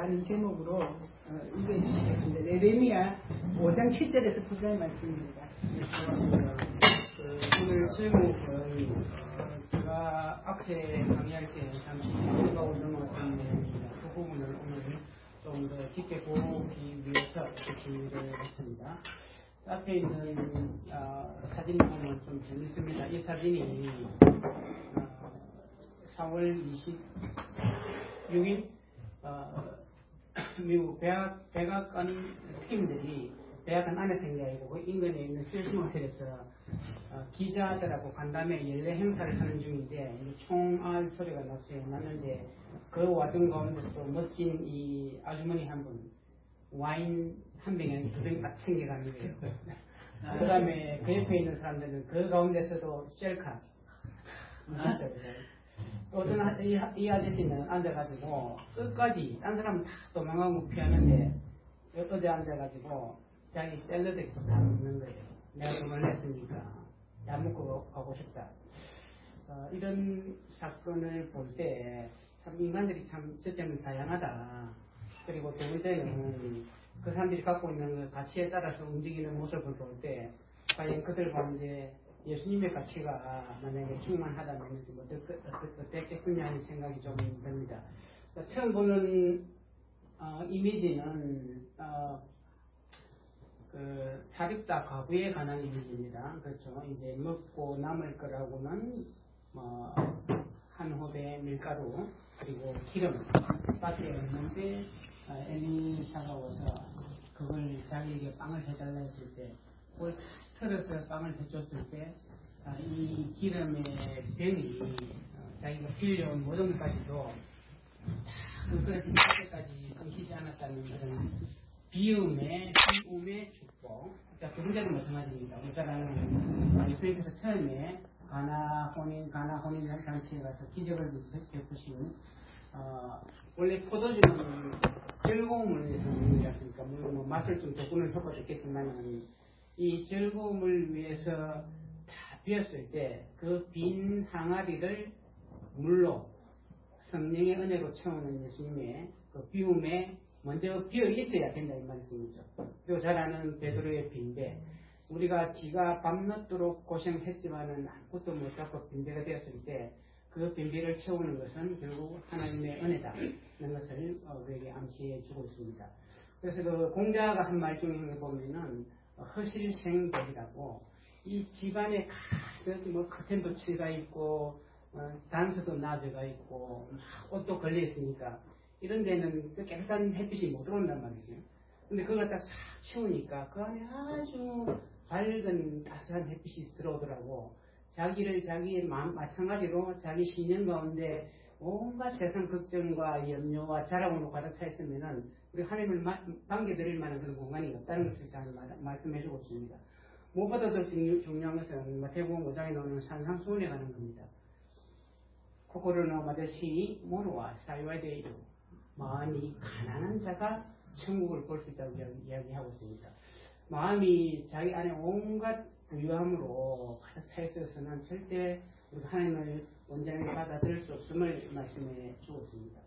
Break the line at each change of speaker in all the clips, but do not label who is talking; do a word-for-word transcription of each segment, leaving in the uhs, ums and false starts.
다른 제목으로 어, 읽어 주시겠습니다. 예레미야 오 장 칠 절에서 구 절 말씀입니다.
그, 오늘 제목은 어, 제가 앞에 강의할 때 잠시 생각하고 넘어갔던 내용입니다. 그 부분을 오늘 좀 더 깊게 보기 위해서 이렇게 준비를 했습니다. 앞에 있는 어, 사진을 보면 좀 재밌습니다. 이 사진이 어, 사월 이십육일 어, 미국 백악, 백악관 팀들이 백악관 안에서 있는 게 아니고 그 인근에 있는 필심 호텔에서 어, 기자들하고 간담회 연례 행사를 하는 중인데 총알 소리가 났어요. 났는데 그 와중 가운데서도 멋진 이 아주머니 한 분 와인 한 병에 두 병 딱 챙겨가는 거예요. 그 다음에 그 옆에 있는 사람들은 그 가운데서도 셀카 진짜 어떤 아, 이, 이 아저씨는 앉아가지고 끝까지 딴 사람은 다 도망가고 피하는데 어디 앉아가지고 자기 샐러드 계속 다 먹는 거예요. 내가 돈을 냈으니까 다 먹고 가고 싶다. 어, 이런 사건을 볼 때 참 인간들이 참 저점이 다양하다. 그리고 두 번째는 그 사람들이 갖고 있는 가치에 따라서 움직이는 모습을 볼 때 과연 그들 가운데 예수님의 가치가 만약에 충만하다면 좀 어땠겠느냐 하는 생각이 좀 듭니다. 처음 보는 어, 이미지는 어, 그 사립다 가구에 관한 이미지입니다. 그렇죠. 이제 먹고 남을 거라고는 뭐 한 호배 밀가루 그리고 기름 밖에 없는데 어, 엘리사가 와서 그걸 자기에게 빵을 해달라 했을 때 그걸 틀어서 빵을 해줬을 때 이 어, 기름의 병이 어, 자기가 빌려온 모든 것까지도 그 그릇이 그때까지 끊기지 않았다는 그런 비움의 비움의 축복. 그러니까 두 번째도 마찬가지입니다. 우리나라는 예수님께서 처음에 가나 혼인 가나 혼인 잔치에 가서 기적을 베푸신 어, 원래 포도주는 즐거움을 위해서 먹는 게 않습니까? 물론 뭐 맛을 좀 돋구는 효과도 있겠지만 이 즐거움을 위해서 다 비었을 때 그 빈 항아리를 물로 성령의 은혜로 채우는 예수님의 그 비움에 먼저 비어 있어야 된다 이 말씀이죠. 그리고 잘 아는 베드로의 빈배. 우리가 지가 밤낮도록 고생했지만은 아무것도 못 잡고 빈배가 되었을 때 그 빈배를 채우는 것은 결국 하나님의 은혜다는 것을 우리에게 암시해 주고 있습니다. 그래서 그 공자가 한 말 중에 보면은 허실생백이라고 이 집안에 가득 뭐 커튼도 칠가 있고 어, 단서도 나져가 있고 막 옷도 걸려 있으니까 이런 데는 그 깨끗한 햇빛이 못 들어온단 말이죠. 근데 그걸 갖다 싹 치우니까 그 안에 아주 밝은 따스한 햇빛이 들어오더라고. 자기를 자기의 마음 마찬가지로 자기 신념 가운데 온갖 세상 걱정과 염려와 자랑으로 가득 차 있으면은 우리 하나님을 반겨드릴 만한 그런 공간이 없다는 것을 잘 말씀해주고 있습니다. 무엇보다 더 중요한 것은 마태복음 오 장에 나오는 산상수훈에 관한 겁니다. 코코로노 마데시 모노와 사이와데이루 마음이 가난한 자가 천국을 볼 수 있다고 이야기하고 있습니다. 마음이 자기 안에 온갖 부유함으로 가득 차 있어서는 절대 우리가 하나님을 온전히 받아들일 수 없음을 말씀해 주고 있습니다.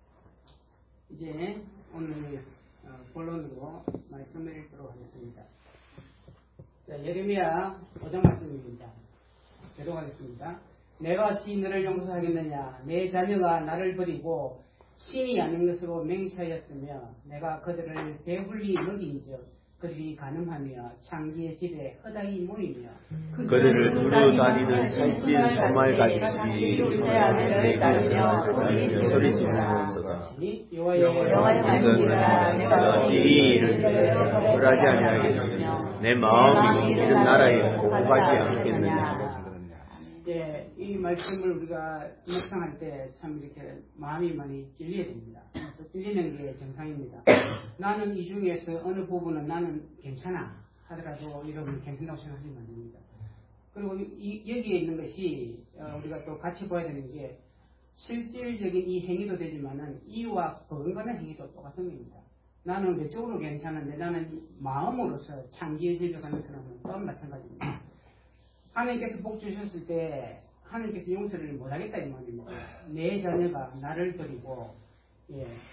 이제 오늘 본론으로 말씀을 읽도록 하겠습니다. 자, 예레미야 오 장 말씀입니다. 계속하겠습니다. 내가 어찌 너를 용서하겠느냐? 내 자녀가 나를 버리고 신이 아닌 것으로 맹세하였으며 내가 그들을 배불리 먹인즉 그들이 가늠하며 창기의 집에 허다히 모이며
그들을 두루다니는 살찐 소말같이 내 따르며 소리 지르는 것같이 여호와의 말씀이라 내가 이 일을 벌하지 아니하겠으며 내 마음이 이런 나라에 고하지 않겠느냐.
예, 이 말씀을 우리가 묵상할 때 참 이렇게 마음이 많이 찔려야 됩니다. 찔리는 게 정상입니다. 나는 이 중에서 어느 부분은 나는 괜찮아 하더라도 여러분 괜찮다고 생각하시면 안 됩니다. 그리고 이, 여기에 있는 것이 어, 우리가 또 같이 봐야 되는 게 실질적인 이 행위도 되지만은 이와 버금가는 행위도 똑같은 겁니다. 나는 외적으로 괜찮은데 나는 마음으로서 창기의 집에 가는 사람은 또한 마찬가지입니다. 하나님께서 복 주셨을 때 하나님께서 용서를 못하겠다 이 말입니다. 내 자녀가 나를 버리고 예,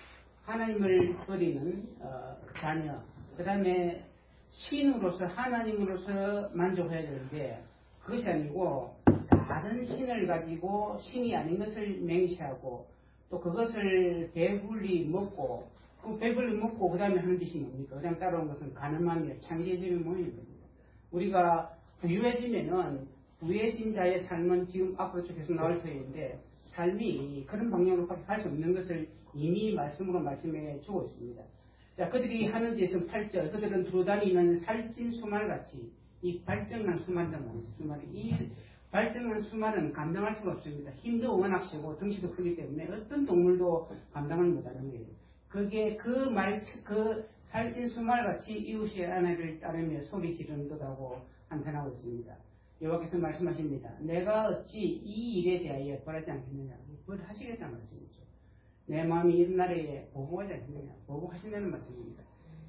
하나님을 버리는 어, 자녀, 그 다음에 신으로서 하나님으로서 만족해야 되는데 그것이 아니고 다른 신을 가지고 신이 아닌 것을 맹세하고 또 그것을 배불리 먹고 그 배불리 먹고 그 다음에 하는 짓이 뭡니까? 그 다음에 따라온 것은 가늠하며 창기해지는 모임인 겁니다. 우리가 부유해지면은 부유해진 자의 삶은 지금 앞으로 쭉 계속 나올 터인데 삶이 그런 방향으로 갈 수 없는 것을 이미 말씀으로 말씀해 주고 있습니다. 자, 그들이 하는 짓은 팔 절, 그들은 두루다니는 살찐 수말같이 이 발정난 수말이란 말이죠. 수말. 이 발정난 수말은 감당할 수가 없습니다. 힘도 워낙 세고 덩치도 크기 때문에 어떤 동물도 감당을 못하는 거예요. 그게 그 말, 그 살찐 수말같이 이웃의 아내를 따르며 소리 지른다고 한탄하고 있습니다. 여호와께서 말씀하십니다. 내가 어찌 이 일에 대하여 벌하지 않겠느냐. 벌하시겠다는 말씀이죠. 내 마음이 이런 나라에 보복하지 않겠느냐. 보복하신다는 말씀입니다.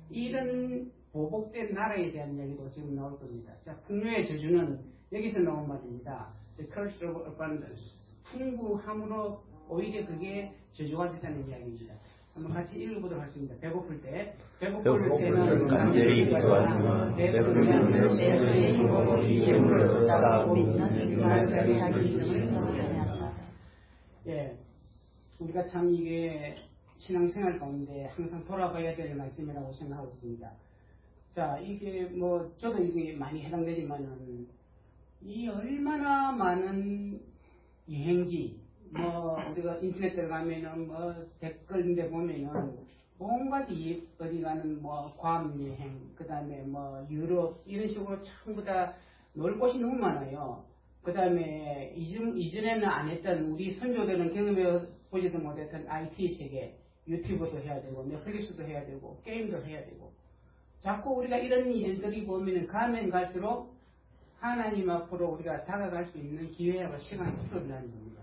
이런 보복된 나라에 대한 이야기도 지금 나올 겁니다. 자, 풍요의 저주는 여기서 나온 말입니다. The curse of abundance. 풍부함으로 오히려 그게 저주가 됐다는 이야기입니다. 한번 같이 읽어보도록 하겠습니다. 배고플 때, 배고플 때는
간절히 기도하지만 배부르면 내 스스로의 힘으로 이 재물을 쌓고 있는 일만 자기 이름을 선언하였다.
예, 우리가 참 이게 신앙생활 가운데 항상 돌아봐야 될 말씀이라고 생각하고 있습니다. 자, 이게 뭐 저도 이게 많이 해당되지만은 이 얼마나 많은 여행지 뭐 우리가 인터넷 들어가면은 뭐 댓글인데 보면은 온갖 이 어디 가는 뭐 괌 여행, 그 다음에 뭐 유럽 이런 식으로 전부 다 놀 곳이 너무 많아요. 그 다음에 이전 이전에는 안 했던 우리 선조들은 경험해 보지도 못했던 아이티 세계, 유튜브도 해야 되고 넷플릭스도 해야 되고 게임도 해야 되고 자꾸 우리가 이런 일들이 보면은 가면 갈수록 하나님 앞으로 우리가 다가갈 수 있는 기회와 시간이 줄어든다는 겁니다.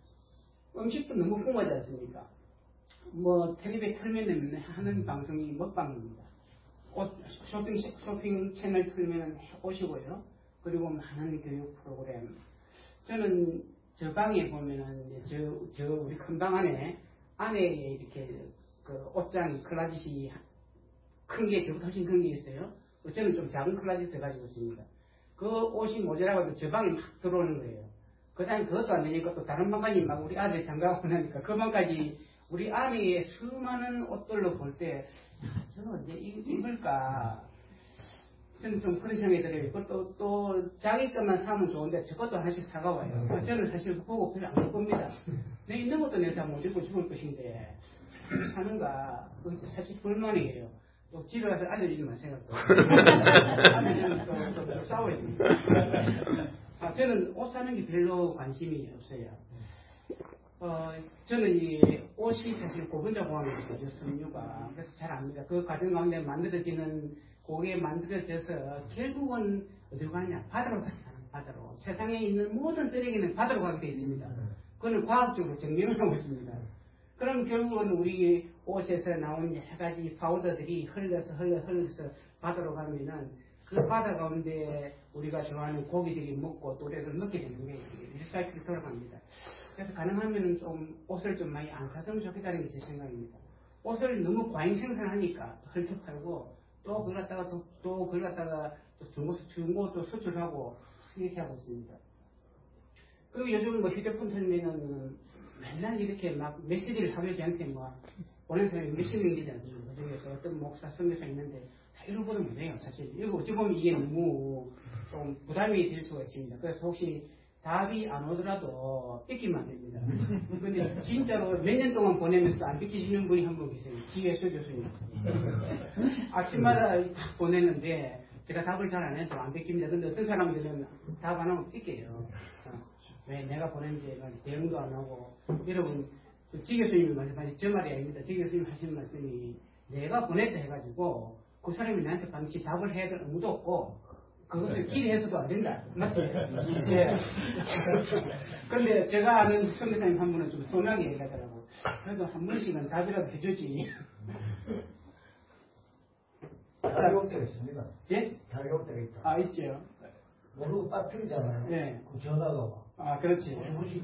음식도 너무 풍부하지 않습니까? 뭐 텔레비에 틀면 하는 방송이 먹방입니다. 옷, 쇼핑, 쇼핑 채널 틀면 오시고요. 그리고 많은 교육 프로그램. 저는 저 방에 보면은 저, 저 우리 큰 방 안에 안에 이렇게 그 옷장이 클라짓이 큰 게 저보다 훨씬 큰 게 있어요. 저는 좀 작은 클라짓을 가지고 있습니다. 그 옷이 모자라고 저 방에 막 들어오는 거예요. 그 다음에 그것도 안 되니까 또 다른 방까지 막 우리 아들 장가가고 나니까 그 방까지 우리 아내의 수많은 옷들로 볼 때 저는 언제 입을까 저는 좀 그런 생각이 들어요. 그것도 또 자기 것만 사면 좋은데 저 것도 하나씩 사가와요. 저는 사실 보고 별로 안 볼 겁니다. 내 있는 것도 내가 다 못 입고 죽을 것인데 사는가 그건 사실 불만이에요. 또 집에 가서 알려주지 마세요. 알려주면 또, 또, 또 싸워야 됩니다. 아, 저는 옷 사는 게 별로 관심이 없어요. 어, 저는 이 옷이 사실 고분자 공학이거든요, 섬유가. 그래서 잘 압니다. 그 과정 가운데 만들어지는, 그게 만들어져서 결국은 어디로 가냐? 바다로 가냐? 바다로. 세상에 있는 모든 쓰레기는 바다로 가게 되어 있습니다. 그걸 과학적으로 증명을 하고 있습니다. 그럼 결국은 우리 옷에서 나온 여러 가지 파우더들이 흘러서 흘러 흘러서 바다로 가면은 그 바다 가운데 우리가 좋아하는 고기들이 먹고 또 우리가 먹게 되는 게 리사이클이 돌아갑니다. 그래서 가능하면 좀 옷을 좀 많이 안 사면 좋겠다는 게 제 생각입니다. 옷을 너무 과잉 생산하니까 헐떡 팔고 또 그걸 갖다가 또, 또 그걸 갖다가 또 중고, 중고 또 수출하고 이렇게 하고 있습니다. 그리고 요즘 뭐 휴대폰 틀면은 맨날 이렇게 막 메시지를 하루에 저한테 뭐 보낸 사람이 몇십 명이 되지 않습니까? 그중에서 어떤 목사, 선교사 있는데 다 읽어보면 못해요. 사실 이거 어찌 보면 이게 너무 좀 부담이 될 수가 있습니다. 그래서 혹시 답이 안 오더라도 뺏기면 안 됩니다. 근데 진짜로 몇 년 동안 보내면서 안 뺏기시는 분이 한 분 계세요. 지혜수 교수님. 아침마다 보내는데 제가 답을 잘 안 해도 안 뺏깁니다. 근데 어떤 사람들은 답 안 하면 뺏겨요. 왜 내가 보낸지 대응도 안 하고. 여러분 지 교수님이 말씀하신 저 말이 아닙니다. 지 교수님 하시는 말씀이 내가 보냈다 해가지고 그 사람이 나한테 반드시 답을 해야 될 의무도 없고 그것을 기대해서도 안 된다. 맞지? 예. 그런데 제가 아는 선교사님 한 분은 좀 소나게 얘기하더라고. 그래도 한 번씩은 답이라도 해주지.
답이 올 때가 있습니다.
예?
답이 올 때가 있다.
아, 있죠.
모르고 빠뜨리잖아요.
예.
그 전화가 와.
아, 그렇지.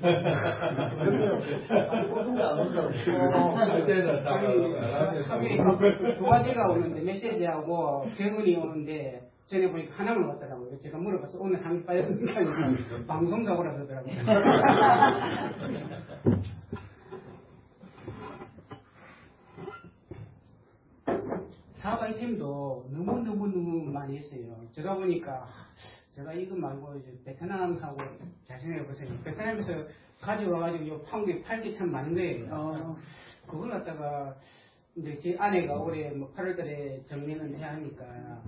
두 가지가 오는데 메시지하고 병원이 오는데 전에 보니까 하나만 왔더라고요. 제가 물어봐서 오늘 한개 빠졌으니까 방송사고라 그러더라고요. 사업 아이템도 너무너무너무 많이 했어요. 제가 보니까 제가 이거 말고 이제 베트남하고 잘 생각해보세요. 베트남에서 가져와가지고 요 판국에 팔 게 참 많은 거예요. 어. 그걸 갖다가 이제 제 아내가 올해 뭐 팔월 달에 정리는 해야 하니까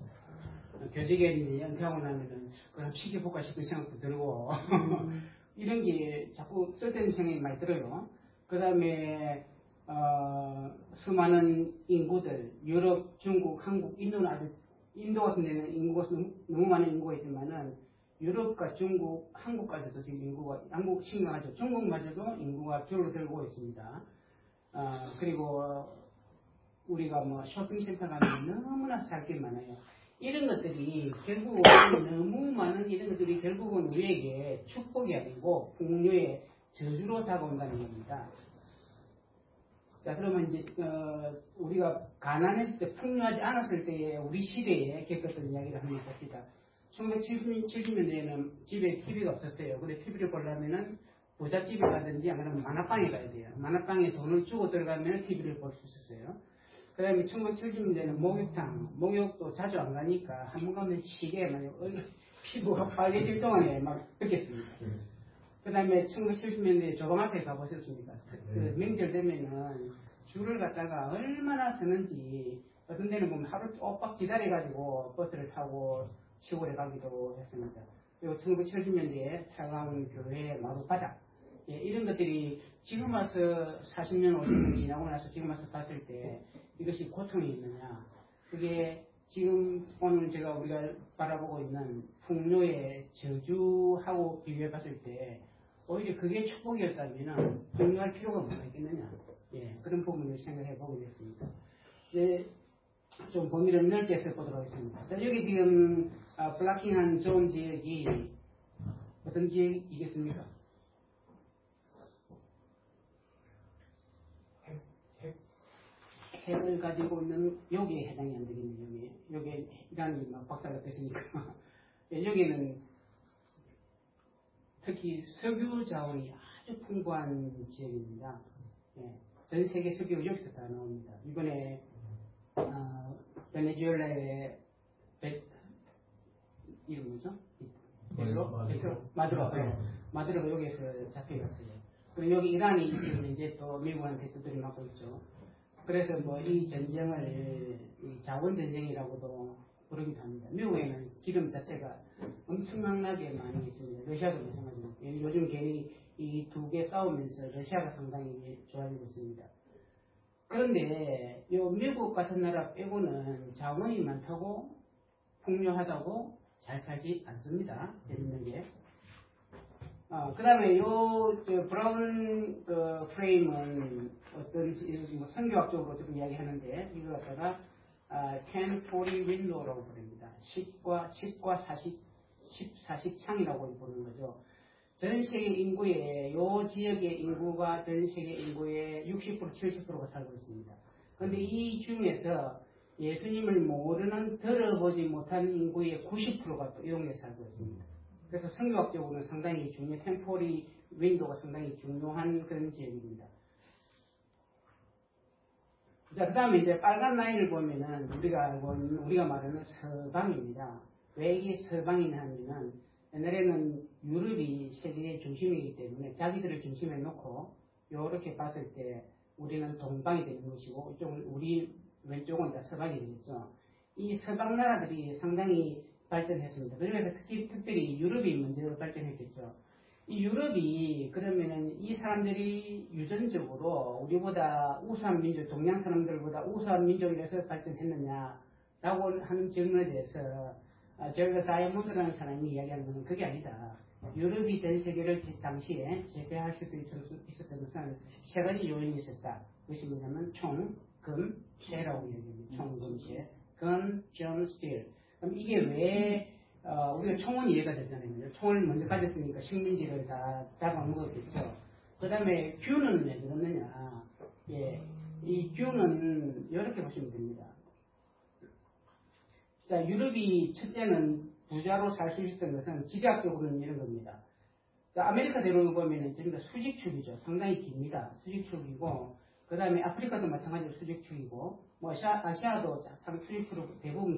교직에 연퇴하고 나면은 그럼 시켜볼까 싶은 생각도 들고 이런 게 자꾸 쓸데없는 생각이 많이 들어요. 그 다음에 어, 수많은 인구들, 유럽, 중국, 한국, 인도는 아주 인도 같은 데는 인구가 너무 많은 인구가 있지만은 유럽과 중국, 한국까지도 지금 인구가 한국 심각하죠. 중국마저도 인구가 줄어들고 있습니다. 어, 그리고 우리가 뭐 쇼핑센터 가면 너무나 살 게 많아요. 이런 것들이 결국은 너무 많은 이런 것들이 결국은 우리에게 축복이 아니고 풍류의 저주로 다가온다는 겁니다. 자, 그러면 이제 어, 우리가 가난했을 때 풍요하지 않았을 때의 우리 시대에 겪었던 이야기를 한번 봅시다. 천구백칠십 년대에는 집에 티비가 없었어요. 근데 티비를 보려면은 부잣집에 가든지 아니면 만화방에 가야 돼요. 만화방에 돈을 주고 들어가면 티비를 볼 수 있었어요. 그 다음에 천구백칠십 년대에는 목욕탕, 목욕도 자주 안 가니까 한 번 가면 시계 막 피부가 빨개질 동안에 막 뺏겼습니다. 그 다음에 천구백칠십 년대에 조방 앞에 가보셨습니까? 그 명절 되면은 줄을 갖다가 얼마나 서는지 어떤 데는 보면 하루 꼬박 기다려가지고 버스를 타고 시골에 가기도 했습니다. 그리고 천구백칠십 년대에 차가운 교회 마루바닥, 예, 이런 것들이 지금 와서 사십 년, 오십 년 지나고 나서 지금 와서 봤을 때 이것이 고통이 있느냐. 그게 지금 오늘 제가 우리가 바라보고 있는 풍요의 저주하고 비교해 봤을 때 오히려 그게 축복이었다면 분노할 필요가 뭐가 있겠느냐. 예, 그런 부분을 생각해 보게 됐습니다. 네, 좀 범위를 넓게 써보도록 하겠습니다. 자, 여기 지금 아, 블락킹한 좋은 지역이 어떤 지역이겠습니까? 핵을 가지고 있는 여기에 해당이 안 되겠네요. 여기, 여기 이란이 막 박살가 됐으니까. 예, 여기는 특히 석유 자원이 아주 풍부한 지역입니다. 예, 전 세계 석유 여기서 다 나옵니다. 이번에 어, 베네수엘라의 베, 이름 뭐죠? 베트로? 베트로? 마두로. 네. 마두로가 여기에서 잡혀갔어요. 그리고 여기 이란이 지금 이제 또 미국한테 두드려 맞고 있죠. 그래서 뭐 이 전쟁을 이 자원 전쟁이라고도 부르기도 합니다. 미국에는 기름 자체가 엄청나게 많이 있습니다. 러시아도 마찬가지입니다. 요즘 괜히 이 두 개 싸우면서 러시아가 상당히 좋아지고 있습니다. 그런데 요 미국 같은 나라 빼고는 자원이 많다고 풍요하다고 잘 살지 않습니다. 재밌는 게. 어, 그 다음에 요, 저, 브라운, 그, 프레임은 어떤, 뭐, 선교학적으로 좀 이야기하는데, 이거 갖다가, 아, ten forty window라고 부릅니다. 십과, 십과 사십, 십, 사십 창이라고 부르는 거죠. 전 세계 인구의, 요 지역의 인구가 전 세계 인구의 육십 퍼센트, 칠십 퍼센트가 살고 있습니다. 그런데 이 중에서 예수님을 모르는, 들어보지 못한 인구의 구십 퍼센트가 또 이동에 살고 있습니다. 그래서 성교학적으로는 상당히 중요한 템포리 윈도가 상당히 중요한 그런 지역입니다. 자, 그 다음에 이제 빨간 라인을 보면은 우리가 알고 있는, 우리가 말하는 서방입니다. 왜 이게 서방이냐 하면은 옛날에는 유럽이 세계의 중심이기 때문에 자기들을 중심에 놓고 요렇게 봤을 때 우리는 동방이 되는 것이고 이쪽은 우리 왼쪽은 다 서방이 되겠죠. 이 서방 나라들이 상당히 발전했습니다. 그중에서 특히, 특별히 유럽이 먼저 발전했겠죠. 이 유럽이 그러면은 이 사람들이 유전적으로 우리보다 우수한 민족, 동양 사람들보다 우수한 민족이라서 발전했느냐라고 하는 질문에 대해서 아, 저희가 다이아몬드라는 사람이 이야기하는 것은 그게 아니다. 유럽이 전 세계를 당시에 제패할 수도 있었던 것은 세 가지 요인이 있었다. 그것이 뭐냐면 총, 금, 쇠라고 이야기합니다. 총, 금, 쇠. 건, 점, 스틸. 그럼 이게 왜 어, 우리가 총은 이해가 되잖아요. 총을 먼저 가졌으니까 식민지를 다 잡아먹었겠죠. 그 다음에 균은 왜 그러느냐. 예, 이 균은 이렇게 보시면 됩니다. 자, 유럽이 첫째는 부자로 살 수 있었던 것은 지리학적으로는 이런 겁니다. 자, 아메리카 대륙을 보면은 전부 다 수직축이죠. 상당히 깁니다. 수직축이고, 그 다음에 아프리카도 마찬가지로 수직축이고, 뭐 아시아, 아시아도 참 수직축으로 대부분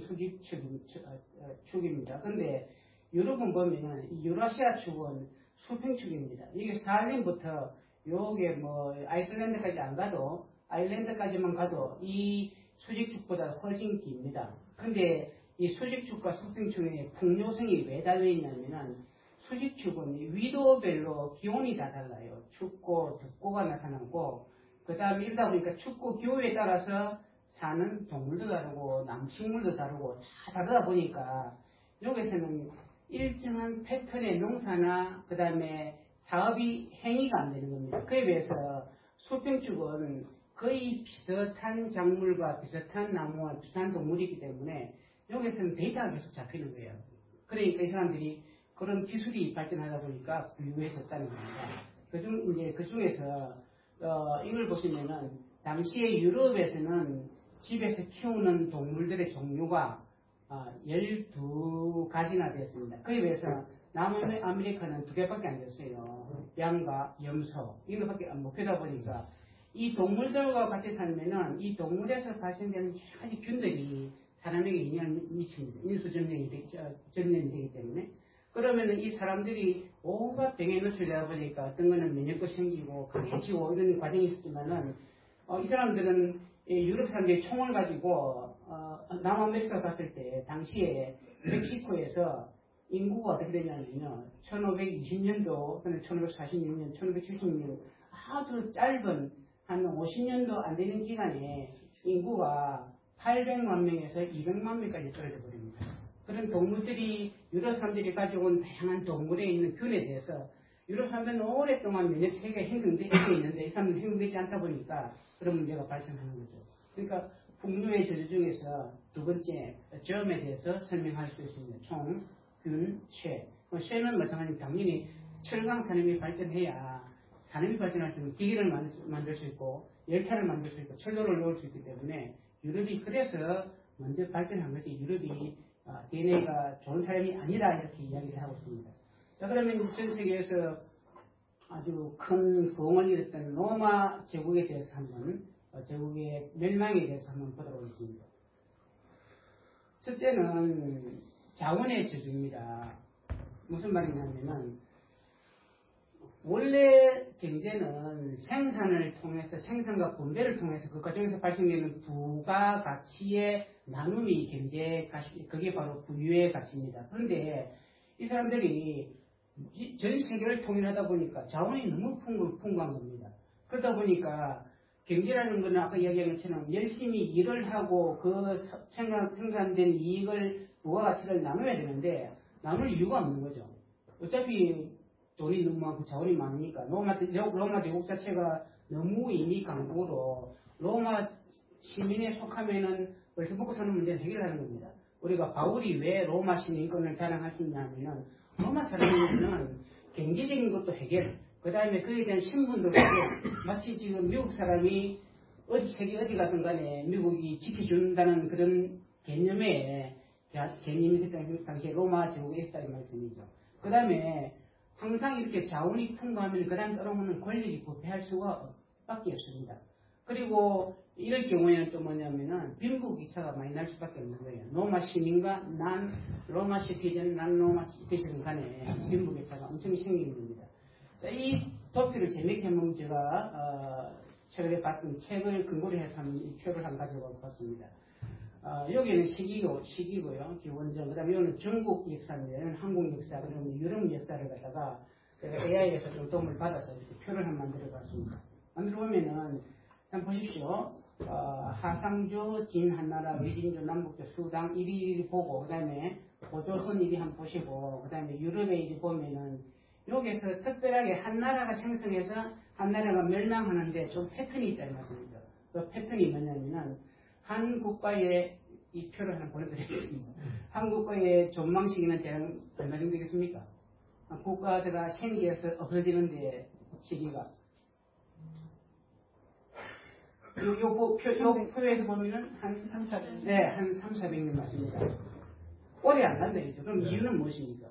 수직축입니다. 근데 유럽은 보면은 이 유라시아 축은 수평축입니다. 이게 스탈린부터 요게 뭐 아이슬란드까지 안 가도 아일랜드까지만 가도 이 수직축보다 훨씬 깁니다. 근데 이 수직축과 수평축의 풍요성이 왜 달려있냐면은 수직축은 위도별로 기온이 다 달라요. 춥고 덥고가 나타나고 그 다음에 이러다 보니까 춥고 기후에 따라서 사는 동물도 다르고 남식물도 다르고 다 다르다 보니까 여기서는 일정한 패턴의 농사나 그 다음에 사업이 행위가 안 되는 겁니다. 그에 비해서 수평축은 거의 비슷한 작물과 비슷한 나무와 비슷한 동물이기 때문에 여기서는 데이터가 계속 잡히는 거예요. 그러니까 이 사람들이 그런 기술이 발전하다 보니까 부유해졌다는 겁니다. 그중 이제 그 중에서 어, 이걸 보시면은 당시에 유럽에서는 집에서 키우는 동물들의 종류가 어, 열두 가지나 되었습니다. 그에 비해서 남아메리카는 두 개밖에 안 됐어요. 양과 염소 이런 것밖에 못 키우다 보니까 이 동물들과 같이 살면은 이 동물에서 발생되는 여러 가지 균들이 사람에게 영향을 미칩니다. 인수전염이 전염이 되기 때문에. 그러면은 이 사람들이 온갖 병에 노출되다 보니까 어떤 거는 면역도 생기고 강해지고 이런 과정이 있었지만은 어, 이 사람들은 이 유럽 사람들이 총을 가지고 어, 남아메리카 갔을 때 당시에 멕시코에서 인구가 어떻게 되냐면요. 천오백이십 년도 또는 천오백사십육 년, 천오백칠십 년 아주 짧은 한 오십 년도 안 되는 기간에 인구가 팔백만 명에서 이백만 명까지 떨어져 버립니다. 그런 동물들이 유럽 사람들이 가져온 다양한 동물에 있는 균에 대해서 유럽 사람들은 오랫동안 면역 체계가 형성되어 있는데 이 사람들은 형성되지 않다 보니까 그런 문제가 발생하는 거죠. 그러니까 풍류의 저주 중에서 두 번째 점에 대해서 설명할 수 있습니다. 총, 균, 쇠. 쇠는 마찬가지로 당연히 철강 산업이 발전해야 산업이 발전할 수 있는 기기를 만들 수 있고 열차를 만들 수 있고 철도를 넣을 수 있기 때문에 유럽이 그래서 먼저 발전한 거지 유럽이 어, 디엔에이가 좋은 사람이 아니다 이렇게 이야기를 하고 있습니다. 자, 그러면 전 세계에서 아주 큰 부흥을 이뤘던 로마 제국에 대해서 한번 어, 제국의 멸망에 대해서 한번 보도록 하겠습니다. 첫째는 자원의 저주입니다. 무슨 말이냐면은 원래 경제는 생산을 통해서 생산과 분배를 통해서 그 과정에서 발생되는 부가 가치의 나눔이 경제 가치, 그게 바로 부유의 가치입니다. 그런데 이 사람들이 전 세계를 통일하다 보니까 자원이 너무 풍부, 풍부한 겁니다. 그러다 보니까 경제라는 것은 아까 이야기한 것처럼 열심히 일을 하고 그 생산, 생산된 이익을 부가가치를 나눠야 되는데 나눌 이유가 없는 거죠. 어차피 돈이 너무 많고 자원이 많으니까 로마, 로마 제국 자체가 너무 이미 강국으로 로마 시민에 속하면은 벌써 먹고 사는 문제는 해결하는 겁니다. 우리가 바울이 왜 로마 시민권을 자랑할 수 있냐 하면은 로마 사람들은 경제적인 것도 해결, 그 다음에 그에 대한 신분도 해결, 마치 지금 미국 사람이 어디 세계 어디 가든 간에 미국이 지켜준다는 그런 개념에 개념이 그때 당시에 로마 제국에 있었다는 말씀이죠. 그 다음에 항상 이렇게 자원이 풍부하면 그 다음에 떨어오는 권력이 부패할 수가 밖에 없습니다. 그리고 이럴 경우에는 또 뭐냐면은 빈부기차가 많이 날 수밖에 없는 거예요. 로마 시민과 난 로마 시티즌, 난 로마 시티즌 간에 빈부기차가 엄청 생기는 겁니다. 자, 이 도표를 재밌게 한번 제가 어, 최근에 봤던 책을 근거로 해서 한번 이 표를 한 가지고 봤습니다. 어, 여기는 시기고, 시기고요. 기원전. 그 다음에 이거는 중국 역사입니다. 이건 한국 역사, 그리고 유럽 역사를 갖다가 제가 에이아이에서 좀 도움을 받아서 이렇게 표를 한번 만들어 봤습니다. 만들어 보면은, 한번 보십시오. 어, 하상조, 진, 한나라, 위진조, 남북조, 수당, 이리, 이리 보고, 그 다음에 고조선 이리 한번 보시고, 그 다음에 유럽에 이리 보면은, 여기에서 특별하게 한 나라가 생성해서 한 나라가 멸망하는데 좀 패턴이 있다는 말씀이죠. 그 패턴이 뭐냐면은, 한 국가의 이 표를 하나 보내드리겠습니다. 한국의 전망시기는 대략 얼마 정도 되겠습니까? 국가가 생겨서 없어지는데 시기가 요, 요, 요, 표, 요 표에서 보면은 한 삼, 사백 네, 한 삼, 사백 년 맞습니다. 오래 안 간다 했죠. 그럼 네. 이유는 무엇입니까?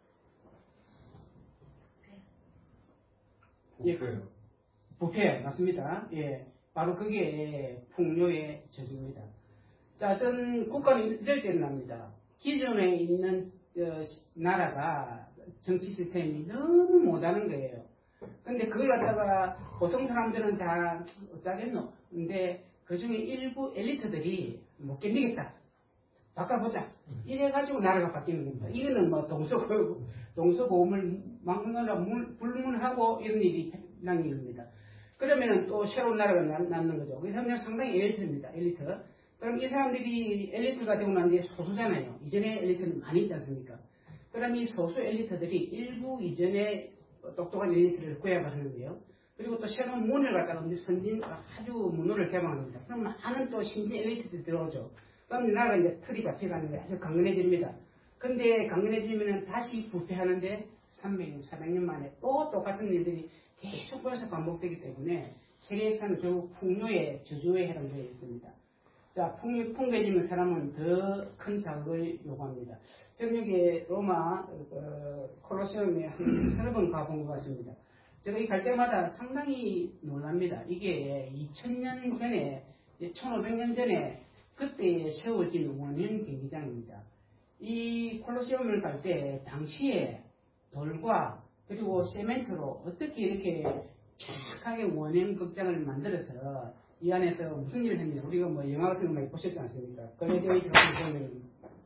예, 부패 맞습니다. 예, 바로 그게 풍요의 저주입니다. 자, 어떤 국가는 이럴 때는 납니다. 기존에 있는 어, 나라가 정치 시스템이 너무 못하는 거예요. 근데 그걸 갖다가 보통 사람들은 다 어쩌겠노. 근데 그 중에 일부 엘리트들이 못 견디겠다. 바꿔보자. 이래가지고 나라가 바뀌는 겁니다. 이거는 뭐 동서고, 동서고음을 막느라 불문하고 이런 일이 난 일입니다. 그러면 또 새로운 나라가 낳는 거죠. 그 사람들은 상당히 엘리트입니다. 엘리트. 그럼 이 사람들이 엘리트가 되고 난 뒤에 소수잖아요. 이전에 엘리트는 많이 있지 않습니까? 그럼 이 소수 엘리트들이 일부 이전에 똑똑한 엘리트를 구약을 하는데요. 그리고 또 새로운 문을 갖다가 선진 아주 문호를 개방합니다. 그럼 많은 또 신진 엘리트들이 들어오죠. 그럼 나라가 이제 틀이 잡혀가는 게 아주 강건해집니다. 근데 강건해지면 다시 부패하는데 삼백 년, 사백 년 만에 또 똑같은 일들이 계속 벌써 반복되기 때문에 세계에서는 결국 풍요의 저주에 해당되어 있습니다. 자, 풍요, 풍부해지면 사람은 더 큰 자극을 요구합니다. 저는 여기 로마 어, 콜로세움에 한 서너 번 가본 것 같습니다. 제가 이 갈 때마다 상당히 놀랍니다. 이게 이천 년 전에, 천오백 년 전에 그때 세워진 원형 경기장입니다. 이 콜로세움을 갈 때 당시에 돌과 그리고 세멘트로 어떻게 이렇게 착하게 원형 극장을 만들어서 이 안에서 무슨 일을 했냐. 우리가 뭐 영화 같은 거 많이 보셨지 않습니까? 글래디에이터 같은 보면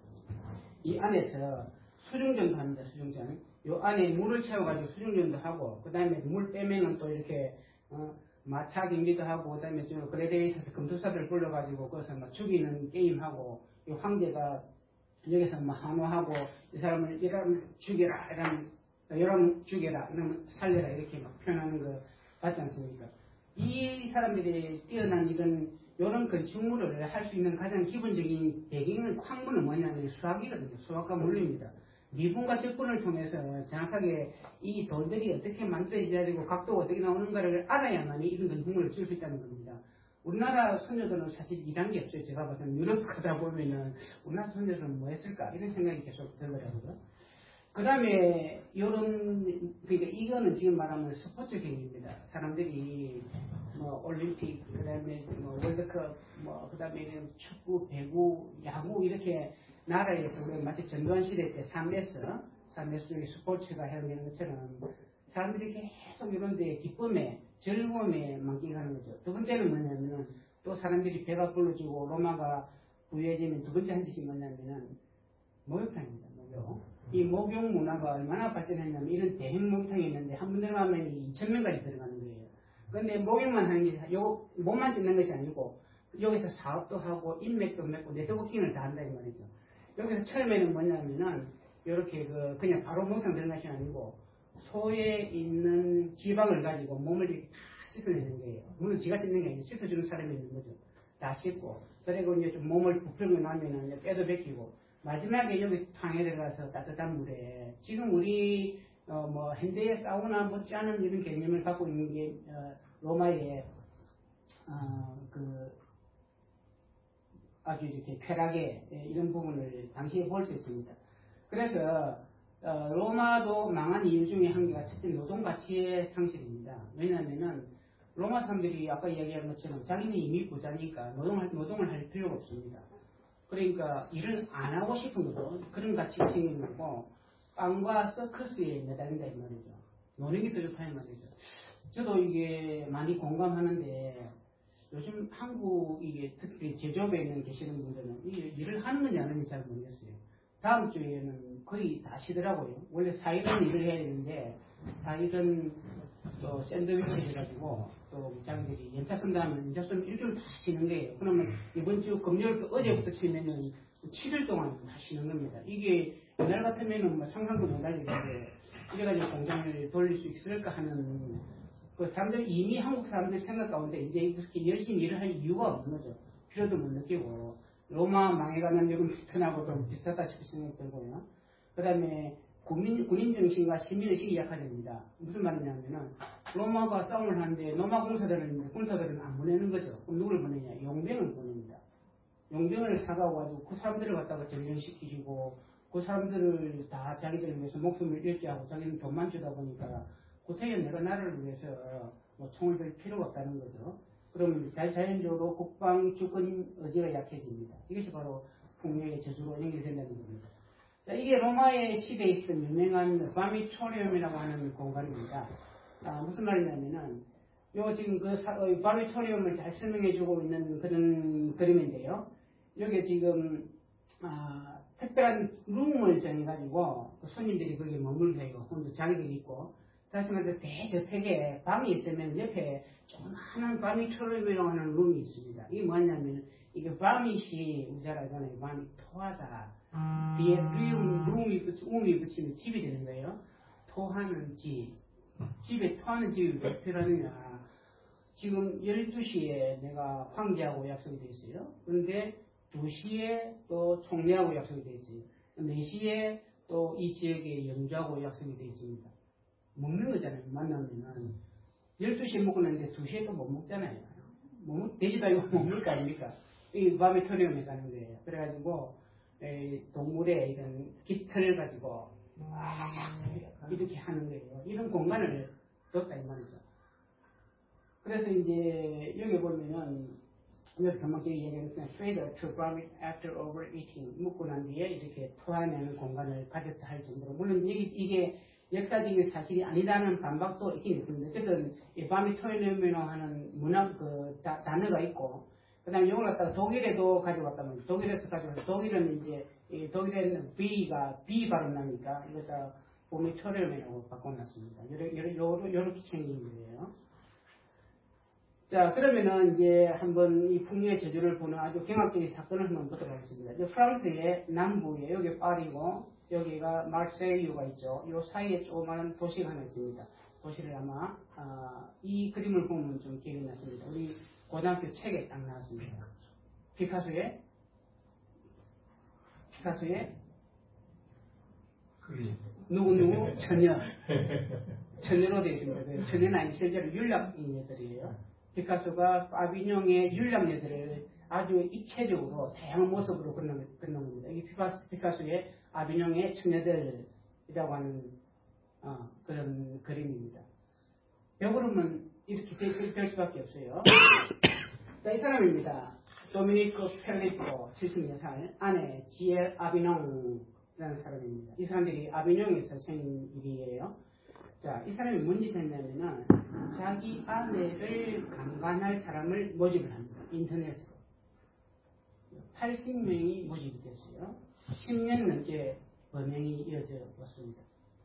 이 안에서 수중전도 합니다. 수중전. 요 안에 물을 채워가지고 수중전도 하고, 그 다음에 물 빼면은 또 이렇게, 어, 마차 경기도 하고, 그 다음에 좀 글래디에이터 금투사들 불러가지고, 거기서 막 죽이는 게임하고, 이 황제가 여기서 뭐 한화하고, 이 사람을 이러면 죽여라, 이러면, 이러면 죽여라, 이러면 살려라, 이렇게 막 표현하는 거 맞지 않습니까? 이 사람들이 뛰어난 이런 이런 건축물을 할 수 있는 가장 기본적인 배경은 학문은 뭐냐면 수학이거든요. 수학과 물리입니다. 미분과 적분을 통해서 정확하게 이 돌들이 어떻게 만들어져야 되고 각도가 어떻게 나오는가를 알아야만 이런 건축물을 지을 수 있다는 겁니다. 우리나라 선조들은 사실 이런 게 없어요. 제가 봐서는 유럽 가다 보면은 우리나라 선조들은 뭐 했을까 이런 생각이 계속 들더라고요. 그 다음에, 요런, 그러니까 이거는 지금 말하면 스포츠 경기입니다. 사람들이, 뭐, 올림픽, 그 다음에 뭐, 월드컵, 뭐, 그 다음에 축구, 배구, 야구, 이렇게 나라에서 우리가 마치 전두환 시대 때 삼레스, 삼레스 중에 스포츠가 해당되는 것처럼 사람들이 계속 이런 데 기쁨에, 즐거움에 만끽하는 거죠. 두 번째는 뭐냐면은 또 사람들이 배가 불러주고 로마가 부유해지면 두 번째 한 짓이 뭐냐면은 목욕탕입니다. 목욕. 이 목욕 문화가 얼마나 발전했냐면 이런 대형 목욕탕이 있는데 한 번 들어가면 이천 명까지 들어가는 거예요. 그런데 목욕만 하는 게 요 몸만 찢는 것이 아니고 여기서 사업도 하고 인맥도 맺고 네트워킹을 다 한다 이 말이죠. 여기서 처음에는 뭐냐면은 이렇게 그 그냥 바로 목욕탕 들어가는 것이 아니고 소에 있는 지방을 가지고 몸을 이렇게 다 씻어내는 거예요. 물론 지가 씻는 게 아니고 씻어주는 사람이 있는 거죠. 다 씻고 그리고 이제 좀 몸을 부풀고 나면은 이제 뼈도 벗기고 마지막에 여기 탕에 들어가서 따뜻한 물에 지금 우리 어 뭐 현대의 사우나 못지않은 이런 개념을 갖고 있는 게 어 로마의 어 그 아주 이렇게 쾌락의 이런 부분을 당시에 볼 수 있습니다. 그래서 어 로마도 망한 이유 중에 한 개가 첫째 노동 가치의 상실입니다. 왜냐하면은 로마 사람들이 아까 이야기한 것처럼 자기는 이미 부자니까 노동할 노동을 할 필요가 없습니다. 그러니까 일을 안 하고 싶은 거죠. 그런 가치가 생기는 거고 빵과 서커스에 매달린다 이 말이죠. 노는 게 더 좋다 이 말이죠. 저도 이게 많이 공감하는데 요즘 한국 이게 특히 제조업에 있는 계시는 분들은 이 일을 하는 건지 안 하는지 잘 모르겠어요. 다음 주에는 거의 다 쉬더라고요. 원래 사 일은 일을 해야 되는데 사 일은 또 샌드위치 해가지고 또 자기들이 연차 끝나면 연차 쓰면 일주일 다 쉬는 거예요. 그러면 이번 주 금요일 어제부터 치면은 칠 일 동안 다 쉬는 겁니다. 이게 옛날 같으면은 뭐 상상도 못할 일인데 이래가지고 공장을 돌릴 수 있을까 하는 그 사람들 이미 한국 사람들 생각 가운데 이제 그렇게 열심히 일을 할 이유가 없는 거죠. 필요도 못 느끼고 로마 망해가는 미국 패턴하고 좀 비슷하다 싶은 생각이 들고요. 그 다음에 군민, 군인 정신과 시민의식이 약화됩니다. 무슨 말이냐면은 로마가 싸움을 하는데 로마 공사들은, 군사들은 안 보내는 거죠. 그럼 누굴 보내냐? 용병을 보냅니다. 용병을 사가가지고 그 사람들을 갖다가 점령시키고 그 사람들을 다 자기들을 위해서 목숨을 잃게 하고 자기는 돈만 주다 보니까 고태여 내가 나라를 위해서 뭐 총을 들 필요가 없다는 거죠. 그러면 자연적으로 국방 주권 의지가 약해집니다. 이것이 바로 풍요의 저주로 연결된다는 겁니다. 자, 이게 로마의 시대에 있었던 유명한 바미토리움이라고 하는 공간입니다. 아, 무슨 말이냐면은 요 지금 그 사, 어, 바미토리움을 잘 설명해주고 있는 그런 그림인데요. 여기 지금 아, 특별한 룸을 정해가지고 그 손님들이 거기에 머물러요. 혼자 자기들이 있고. 다시 말해서 대저택에 방이 있으면 옆에 조그마한 바미토리움이라고 하는 룸이 있습니다. 이게 뭐냐면 이게 바밋이 우리 잘 알잖아요. 바밋 토하다. 뒤에 룸, 룸이 붙이, 움이 붙이면 집이 되는 거예요. 토하는 집. 집에 토하는 집이 왜 필요하느냐. 지금 열두 시에 내가 황제하고 약속이 돼 있어요. 그런데 두 시에 또 총리하고 약속이 돼 있어요. 네 시에 또 이 지역의 영주하고 약속이 돼 있습니다. 먹는 거잖아요. 만나면은 열두 시에 먹고 나는데 두 시에 또 못 먹잖아요. 못, 돼지도 아니고 못 먹을 거 아닙니까? 이 바미토리움에 가는 거예요. 그래가지고 에, 동물의 이런 깃털을 가지고 아, 이렇게 하는 거예요. 이런 공간을 뒀다 이 말이죠. 그래서 이제 여기 보면은 여기 금방 얘기하는 further to vomit after overeating 먹고 난 뒤에 이렇게 토해내는 공간을 가졌다 할 정도로 물론 이게, 이게 역사적인 사실이 아니다는 반박도 있긴 있습니다. 어쨌든 이 바미토리움이라고 하는 문학 그 다, 단어가 있고 그 다음에 이걸 갖다가 독일에도 가져왔다면 독일에서 가져왔다. 독일은 이제 이 독일에는 B가 B 발음 나니까 이거다 바미토리움이라고 바꿔놨습니다. 요렇게, 요렇게, 요렇게 생긴 거예요. 자, 그러면은 이제 한번 이 풍류의 저주를 보는 아주 경악적인 사건을 한번 보도록 하겠습니다. 이제 프랑스의 남부에 여기 파리고 여기가 마르세유가 있죠. 이 사이에 조그마한 도시가 하나 있습니다. 도시를 아마 아, 이 그림을 보면 좀 기억이 났습니다. 우리 고등학교 책에 딱 나왔습니다. 피카소의 피카소의
그림
누구누구 처녀 처녀로 되어 있습니다. 처녀는 아니 실제로 율락인녀들이에요. 피카소가 아비뇽의 율락녀들을 아주 입체적으로 다양한 모습으로 그리는, 그리는 겁니다. 이게 피카소, 피카소의 아비뇽의 처녀들이라고 하는 어, 그런 그림입니다. 벽으로는 이렇게 될, 될 수밖에 없어요. 자, 이 사람입니다. 도미니코 펠리포 칠십여 살 아내 지엘 아비뇽이라는 사람입니다. 이 사람들이 아비뇽에서 생긴 일이에요. 자, 이 사람이 뭔 짓을 했냐면은 자기 아내를 강간할 사람을 모집을 합니다. 인터넷으로. 팔십 명이 모집이 됐어요. 십 년 넘게 범행이 이어져 왔습니다.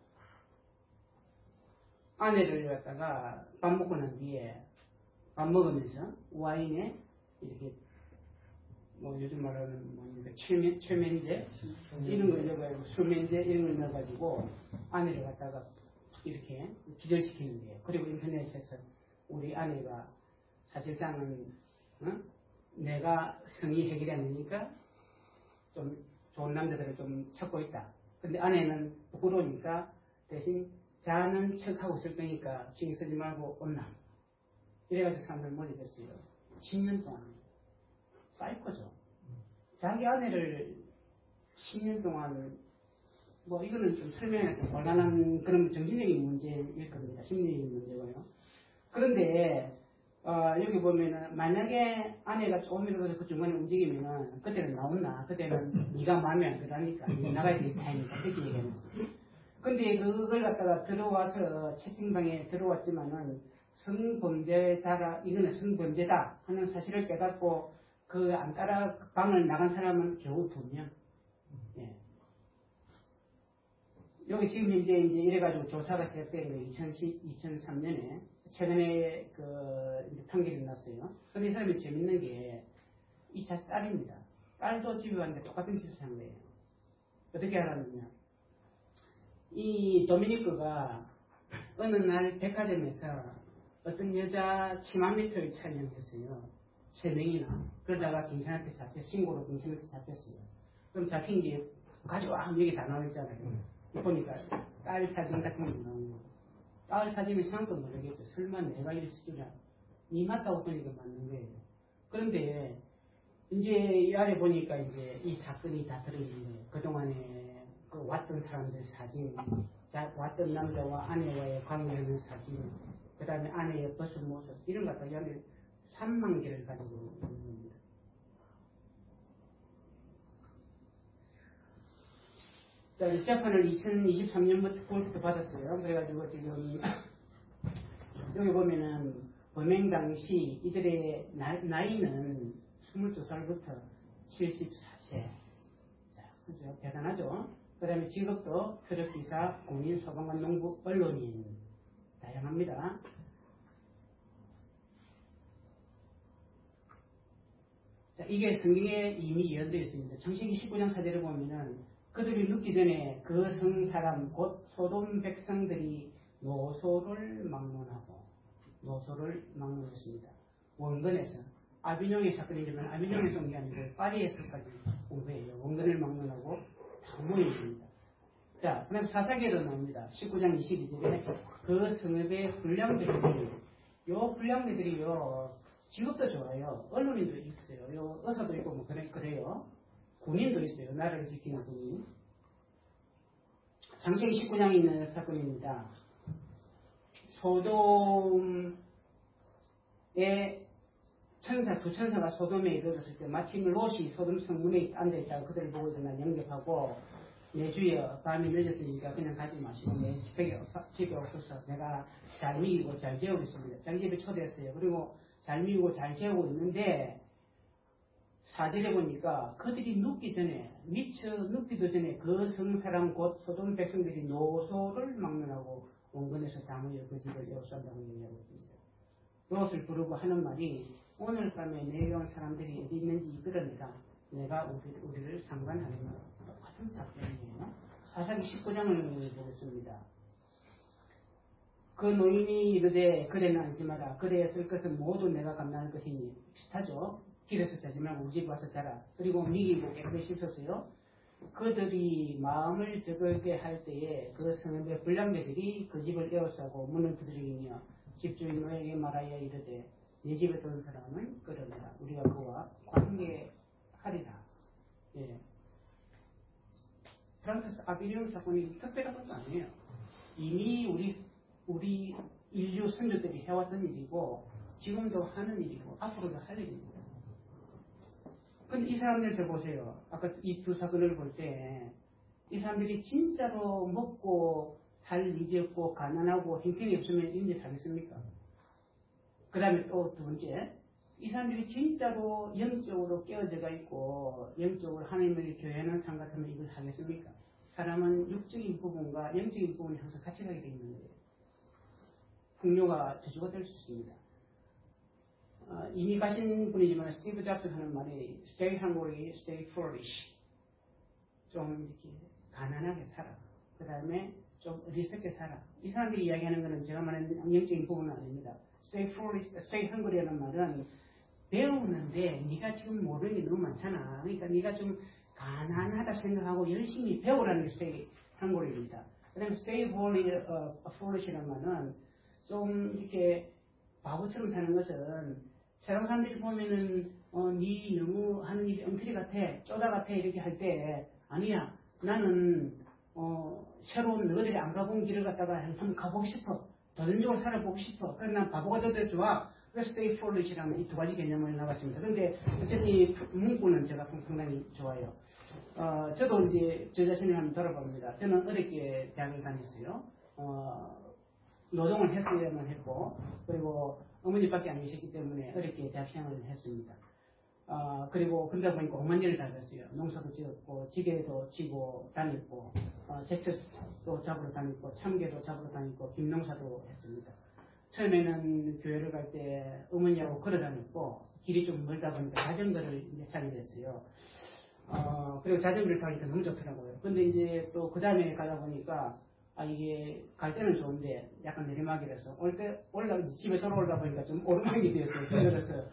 아내를 갖다가 밥 먹고 난 뒤에 밥 먹으면서 와인에 이렇게 뭐 요즘 말하는 뭡니까 최면, 최면제 이런 걸 넣어가지고 수면제 이런 걸 넣어가지고 아내를 갖다가 이렇게 기절시키는 거예요. 그리고 인터넷에서 우리 아내가 사실상은 어? 내가 성이 해결이 안 되니까 좀 좋은 남자들을 좀 찾고 있다. 근데 아내는 부끄러우니까 대신 자는 척하고 있을 거니까 신경 쓰지 말고 온나. 이래가지고 사람들 모집했어요. 십 년 동안. 사이코죠. 자기 아내를 십 년 동안 뭐 이거는 좀 설명이 좀 곤란한 그런 정신적인 문제일 겁니다. 심리적인 문제고요. 그런데 어, 여기 보면은 만약에 아내가 조금이라도 그 중간에 움직이면은 그때는 나온나 그때는 네가 마음에 안 들으니까 나가야 될 타임이니까 그렇게 얘기했어요. 근데 그걸 갖다가 들어와서 채팅방에 들어왔지만은 성범죄자라 이거는 성범죄다 하는 사실을 깨닫고 그 안 따라 방을 나간 사람은 겨우 두 명. 예. 여기 지금 이제, 이제 이래가지고 조사가 시작된 게 이천삼 년에 최근에 그 이제 판결이 났어요. 근데 이 사람이 재밌는 게 이 차 딸입니다. 딸도 집에 왔는데 똑같은 짓을 한 거예요. 어떻게 알았느냐? 이 도미니크가 어느 날 백화점에서 어떤 여자 치마 매트를 촬영했어요. 세 명이나 그러다가 경찰한테 잡혀 신고로 경찰한테 잡혔어요. 그럼 잡힌 게 가져와 여기 다 나와 있잖아요. 보니까 딸 사진 같은 게 나오는 거예요. 딸 사진을 생각도 모르겠어요. 설마 내가 이랬을 줄이야. 니 맞다고 보니까 맞는 거예요. 그런데 이제 이 아래 보니까 이제 이 사건이 다 들어있는 거예요. 그동안에 그 왔던 사람들 사진, 자, 왔던 남자와 아내와의 관계하는 사진, 그 다음에 아내의 벗은 모습, 이런 것 같아요. 삼만 개를 가지고 있는 겁니다. 자, 이 재판을 이천이십삼 년부터 구월부터 받았어요. 그래가지고 지금 여기 보면은 범행 당시 이들의 나, 나이는 스물두 살부터 칠십사 세. 자, 그죠? 대단하죠? 그 다음에 직업도 트럭기사, 공인, 소방관, 농부, 언론인. 다양합니다. 자, 이게 성경에 이미 예언되어 있습니다. 창세기 십구 장 사절을 보면은 그들이 눕기 전에 그 성사람 곧 소돔 백성들이 노소를 막론하고 노소를 막론했습니다. 원근에서 아비뇽의 사건이지만 아비뇽에서 온 게 아니고 파리에서까지 온 거예요. 원근을 막론하고 다 모여있습니다. 자, 그 다음 사사기에도 나옵니다. 십구 장 이십이 절에 그 성읍의 불량배들이 요 불량배들이요 직업도 좋아요. 언론인도 있어요. 요 의사도 있고 뭐 그래, 그래요. 군인도 있어요. 나라를 지키는 군인. 창세기 십구 장에 있는 사건입니다. 소돔의 천사, 두 천사가 소돔에 이르렀을 때 마침 롯이 소돔 성문에 앉아있다가 그들을 보고 일어나 영접하고 내 주여 밤이 늦었으니까 그냥 가지 마시고 내 집에, 집에 오셔서 내가 잘 미기고 잘 재우겠습니다. 자기 집에 초대했어요. 그리고 잘 미기고 잘 재우고 있는데 사절에 보니까 그들이 눕기 전에 미처 눕기도 전에 그 성사람 곧 소돔 백성들이 노소를 막론하고 원근에서 다 모여 그 집을 에워싼다고 얘기하고 있습니다. 롯을 부르고 하는 말이 오늘 밤에 내려온 사람들이 어디 있는지 이끌어내라. 내가 우리, 우리를 상관하리라. 똑같은 사건이에요. 사사기 십구 장을 보겠습니다. 그 노인이 이르되 그래는 안심하라. 그래야 쓸 것은 모두 내가 감당할 것이니 비슷하죠. 길에서 자지 말고 우리 집 와서 자라. 그리고 미기고 깨끗이 씻었어요. 그들이 마음을 적을게 할 때에 그 성읍의 불량배들이 그 집을 에워싸고 문을 두드리며 집주인 노에게 말하여 이르되 내 집에 들어온 사람은 끌어내라. 우리가 그와 관계하리라. 예. 프랑스 아비뇽 사건이 특별한 것도 아니에요. 이미 우리 우리 인류 선조들이 해왔던 일이고 지금도 하는 일이고 앞으로도 할 일입니다. 근데 이 사람들 저 보세요. 아까 이 두 사건을 볼 때 이 사람들이 진짜로 먹고 살 일이 없고 가난하고 형편이 없으면 이런 일 하겠습니까? 그 다음에 또 두 번째, 이 사람들이 진짜로 영적으로 깨어져가 있고 영적으로 하나님을 교회하는 삶 같으면 이걸 하겠습니까? 사람은 육적인 부분과 영적인 부분이 항상 같이 가게 되어 있는 거예요. 풍요가 저주가 될 수 있습니다. 어, 이미 가신 분이지만 스티브 잡스 하는 말이 stay hungry, stay foolish. 좀 이렇게 가난하게 살아. 그 다음에 좀 어리석게 살아. 이 사람들이 이야기하는 것은 제가 말하는 영적인 부분은 아닙니다. stay foolish, stay hungry라는 말은 배우는데 네가 지금 모르는 게 너무 많잖아. 그러니까 네가 좀 가난하다 생각하고 열심히 배우라는 게 stay hungry입니다. 그 다음에 stay foolish라는 말은 좀 이렇게 바보처럼 사는 것은 세상 사람들이 보면은 어, 네 너무 하는 일이 엉터리 같아, 쪼다 같아 이렇게 할 때 아니야. 나는 어, 새로운 너희들이 안 가본 길을 갖다가 한번 가보고 싶어. 도전적으로 살아보고 싶어. 그래서 난 바보가 돼도 좋아. 그래서 stay foolish라는 이 두 가지 개념을 나갔습니다. 그런데 어쨌든 이 문구는 제가 상당히 좋아요. 어, 저도 이제 저 자신을 한번 돌아봅니다. 저는 어렵게 대학을 다녔어요. 어, 노동을 했어야만 했고, 그리고 어머니밖에 안 계셨기 때문에 어렵게 대학 생활을 했습니다. 어, 그리고 그러다 보니까 오만 일을 다녔어요. 농사도 지었고, 지게도 치고 다녔고, 어, 제철도 잡으러 다녔고, 참게도 잡으러 다녔고, 김농사도 했습니다. 처음에는 교회를 갈 때 어머니하고 걸어 다녔고, 길이 좀 멀다 보니까 자전거를 이제 사게 됐어요. 어, 그리고 자전거를 타니까 너무 좋더라고요. 근데 이제 또 그 다음에 가다 보니까, 아, 이게 갈 때는 좋은데 약간 내리막이라서 올 때 올라 집에 돌아올다 보니까 좀 오르막이 되었어요. 그래서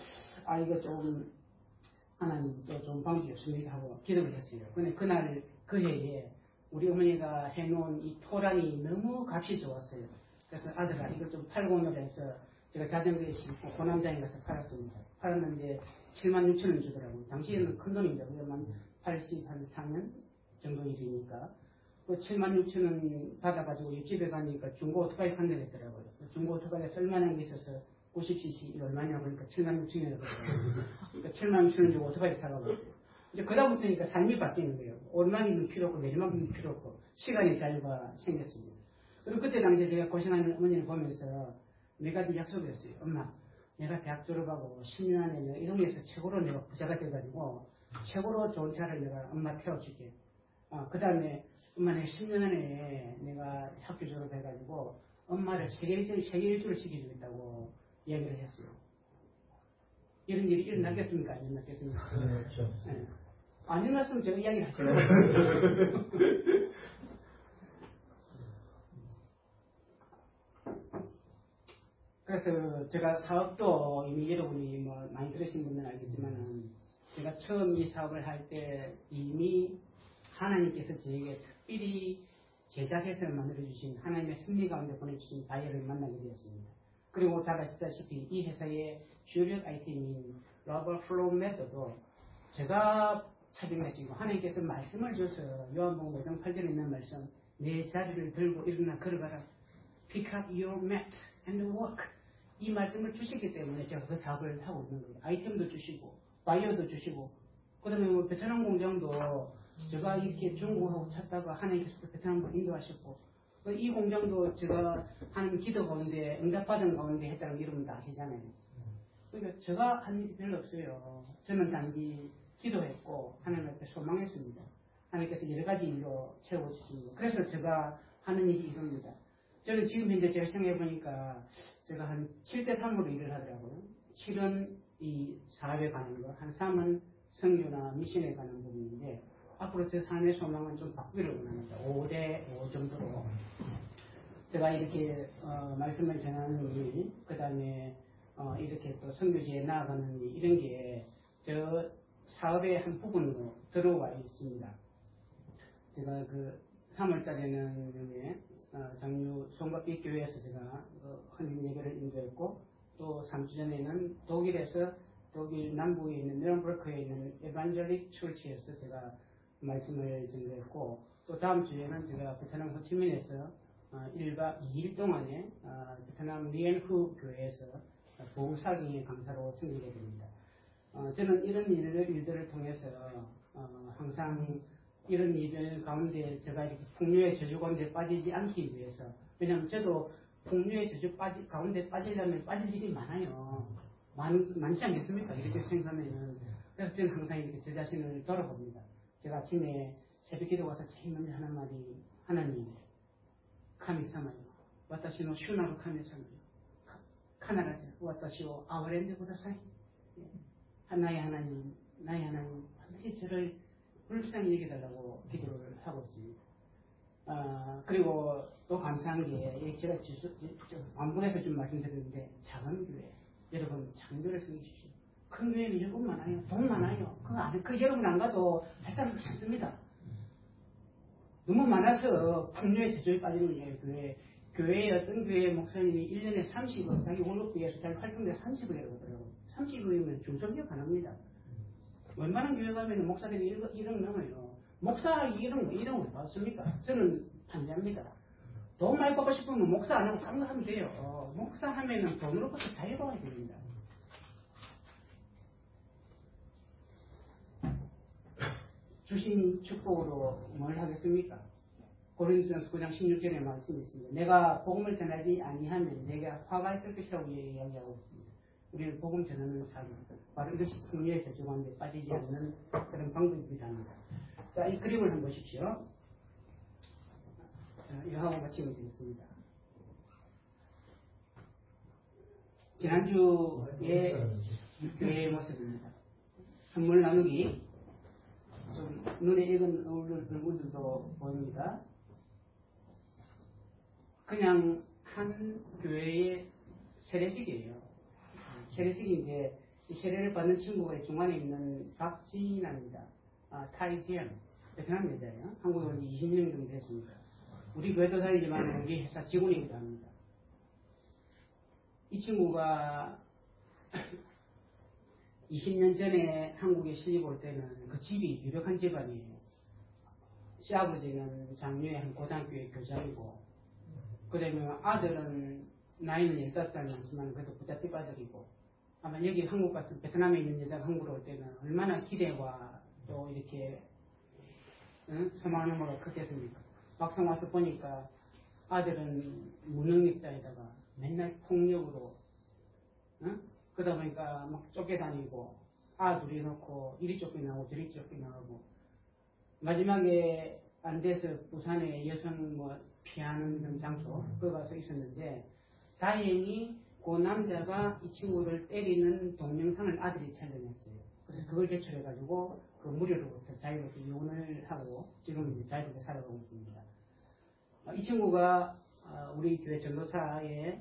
아 이거 좀 하나님 또 좀 방법이 없습니까 하고 기도를 했어요. 근데 그날 그 해에 우리 어머니가 해놓은 이 토란이 너무 값이 좋았어요. 그래서 아들아 이거 좀 팔고 오너라 해서 제가 자전거에 싣고 고남장에 가서 팔았습니다. 팔았는데 칠만 육천 원 주더라고요. 당시에는 큰 돈입니다. 그러면 팔십삼 년 정도 일이니까 그 칠만 육천 원 받아가지고 옆집에 가니까 중고 오토바이 판다고 했더라고요. 중고 오토바이가 얼마나 게 있어서 구십 씨씨 얼마냐 보니까 칠만 육천 원이라고 그러더라고요. 그러니까 칠만 육천 원 주고 오토바이 사가고 이제 그다음부터니까 삶이 바뀌는 거예요. 오르막이면 필요 없고 내리막이면 필요 없고 시간의 자유가 생겼습니다. 그리고 그때 당시에 제가 고생하는 어머니를 보면서 네 가지 약속을 했어요. 엄마 내가 대학 졸업하고 십 년 안에 내가 이 동네에서 최고로 내가 부자가 돼가지고 최고로 좋은 차를 내가 엄마 태워줄게. 어, 그 다음에 엄마 내가 십 년 안에 내가 학교 졸업해가지고 엄마를 세계 일주를, 세계 일주를 시켜주겠다고 이야기를 했어요. 이런 일이 일어나겠습니까? 안 일어나겠습니까?
그렇죠.
네. 안 일어났으면 제가 이야기를 하죠. 그래서 제가 사업도 이미 여러분이 뭐 많이 들으신 분들은 알겠지만은 제가 처음 이 사업을 할 때 이미 하나님께서 저에게 특별히 제작해서 만들어주신 하나님의 섭리 가운데 보내주신 바이어를 만나게 되었습니다. 그리고 잘 아시다시피 이 회사의 주력 아이템인 러버 플로우 메터도 제가 찾은 것이고 하나님께서 말씀을 줘서 요한복음 오 장 팔 절에 있는 말씀 내 자리를 들고 일어나 걸어가라. Pick up your mat and walk. 이 말씀을 주시기 때문에 제가 그 사업을 하고 있는 거예요. 아이템도 주시고 바이어도 주시고 그 다음에 뭐 베트남 공장도 제가 이렇게 중국하고 찾다가 하나님께서 베트남으로 인도하셨고 이 공장도 제가 하는 기도 가운데 응답받은 가운데 했다는 거 여러분 다 아시잖아요. 그러니까 제가 한 일이 별로 없어요. 저는 단지 기도했고 하나님 앞에 소망했습니다. 하나님께서 여러 가지 일로 채워주십니다. 그래서 제가 하는 일이 이겁니다. 저는 지금 현재 제가 생각해보니까 제가 한 칠 대 삼으로 일을 하더라고요. 칠은 이 사업에 가는 거, 한 삼은 성교나 미션에 가는 부분인데 앞으로 제 삶의 소망은 좀 바꾸기를 원합니다. 오 대 오 정도로 제가 이렇게 어, 말씀을 전하는 일, 그 다음에 어, 이렇게 또 선교지에 나아가는 일, 이런 게 저 사업의 한 부분으로 들어와 있습니다. 제가 그 삼월 달에는 어, 장유 송각비 교회에서 제가 어, 헌신 예배를 인도했고 또 삼 주 전에는 독일에서 독일 남부에 있는 뉘른버그에 있는 에반젤릭 철치에서 제가 말씀을 전도했고 또 다음 주에는 제가 베트남 호치민에서 어, 일 박 이 일 동안에 어, 베트남 리엔후 교회에서 보호사경의 강사로 승리하게 됩니다. 어, 저는 이런 일을, 일들을 통해서 어, 항상 이런 일들 가운데 제가 이렇게 풍류의 저주 가운데 빠지지 않기 위해서 왜냐하면 저도 풍류의 저주 빠지, 가운데 빠지려면 빠질 일이 많아요. 많, 많지 않겠습니까? 이렇게 생각하면은. 그래서 저는 항상 이렇게 제 자신을 돌아봅니다. 제가 아침에 새벽 기도 와서 제일 먼저 하는 말이 하나님 카미사마요 와타시노 슈나로 카미사마요 카나라자 와타시오 아와렌데 보다사이 나의 하나님 나의 하나님 반드시 저를 불쌍히 여겨달라고 기도를 하고 있습니다. 어, 그리고 또 감사한 게 제가 완분해서 좀 말씀드렸는데 작은 교회 여러분 작은 교회를 섬기십시오. 큰 교회는 여러분 많아요. 돈 많아요. 그 안에 그 여러분 안 가도 할 사람 많습니다. 너무 많아서 풍류의 저주에 빠지는 거예요. 교회 교회의 어떤 교회 목사님이 일 년에 삼십억 자기 월급에 위해서 자기 활동에 삼십억이라고 하더라고요. 삼십억이면 중소기업 가능합니다. 웬만한 교회 가면 목사들이 일억 넘어요. 목사 일억, 일억 왜 받습니까? 저는 반대합니다. 돈 많이 받고 싶으면 목사 안 하고 다른 거 하면 돼요. 어, 목사 하면은 돈으로부터 자유로워야 됩니다. 주신 축복으로 뭘 하겠습니까? 고린도전서 구 장 십육 절의 말씀이 있습니다. 내가 복음을 전하지 아니하면 내가 화가 있을 것이라고 이야기하고 있습니다. 우리는 복음 전하는 삶, 바로 이것이 풍류의 저주 가운데 빠지지 않는 그런 방법이기도 합니다. 자, 이 그림을 한번 보십시오. 이거하고 같이 되겠습니다. 지난주에 교회의 모습입니다. 선물 나누기. 좀 눈에 익은 얼굴들도 보입니다. 그냥 한 교회의 세례식이에요. 세례식인데 세례를 받는 친구의 중간에 있는 박진아입니다. 아, 타이지안. 베트남 여자예요. 한국에 온 지 이십 년 정도 됐습니다. 우리 교회도 다니지만 우리 회사 직원이기도 합니다. 이 친구가 이십 년 전에 한국에 시집 올 때는 그 집이 유력한 집안이에요. 시아버지는 장류의 한 고등학교의 교장이고, 그 다음에 아들은 나이는 열다섯 살 많지만 그래도 부잣집 아들이고, 아마 여기 한국 같은 베트남에 있는 여자가 한국으로 올 때는 얼마나 기대와 또 이렇게 응? 소망하는 거가 크겠습니까? 막상 와서 보니까 아들은 무능력자에다가 맨날 폭력으로 응? 그러다 보니까 막 쫓겨다니고 아 둘이 놓고 이리 쫓겨나고 저리 쫓겨나고 마지막에 안 돼서 부산에 여성 뭐 피하는 장소 그거 가서 있었는데 다행히 그 남자가 이 친구를 때리는 동영상을 아들이 촬영했어요. 그래서 그걸 제출해가지고 그 무료로부터 자유롭게 이혼을 하고 지금 이제 자유롭게 살아가고 있습니다. 이 친구가 우리 교회 전도사의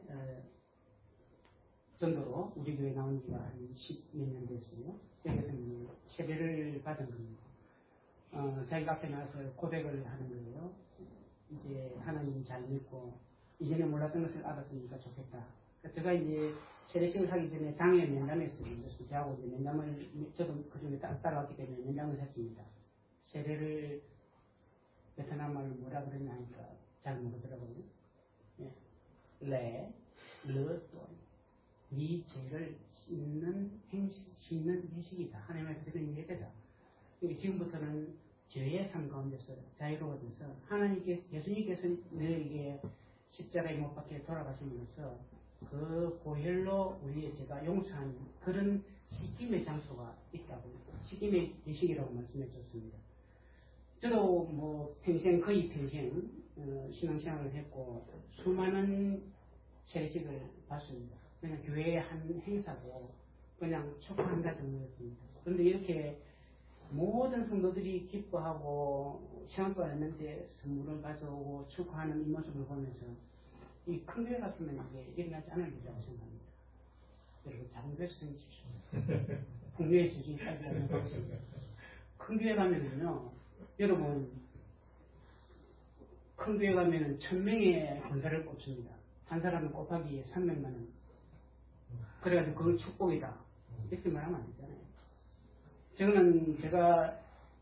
전도로 우리 교회 나온 지가 한 십몇 년 됐어요. 여기서 세례를 받은 겁니다. 어, 자기가 앞에 나와서 고백을 하는 거예요. 이제 하나님 잘 믿고 이전에 몰랐던 것을 알았으니까 좋겠다. 그러니까 제가 이제 세례식을 하기 전에 당일에 면담했어요. 그래서 저하고 이제 면담을 저도 그 중에 따라왔기 때문에 면담을 했습니다. 세례를 베트남말로 뭐라 그러냐 하니까 잘 모르더라고요. 예. 레, 르, 또 네 죄를 씻는 행식, 씻는 회식이다. 하나님의 드리는 예배다. 지금부터는 죄의 삶 가운데서 자유로워져서 하나님께서 예수님께서 너에게 십자가에 못 박혀 돌아가심으로써 그 보혈로 우리의 죄가 용서하는 그런 씻김의 장소가 있다고 씻김의 예식이라고 말씀해 줬습니다. 저도 뭐 평생 거의 평생 어, 신앙생활을 했고 수많은 세례식을 봤습니다. 그냥 교회의 한 행사고 그냥 축하한다 정도였습니다. 그런데 이렇게 모든 성도들이 기뻐하고 시간도 안 했는데 선물을 가져오고 축하하는 이 모습을 보면서 이 큰 교회 같으면 이게 일어나지 않을 일이라고 생각합니다. 여러분 작은 교회에서 생기십시오. 풍류의 수준이 따지지 않는 것이 큰 교회 가면은요, 여러분 큰 교회 가면은 천 명의 권사를 꼽습니다. 한 사람은 곱하기 삼 명만 원. 그래가지고 그건 축복이다. 이렇게 말하면 안 되잖아요. 저는 제가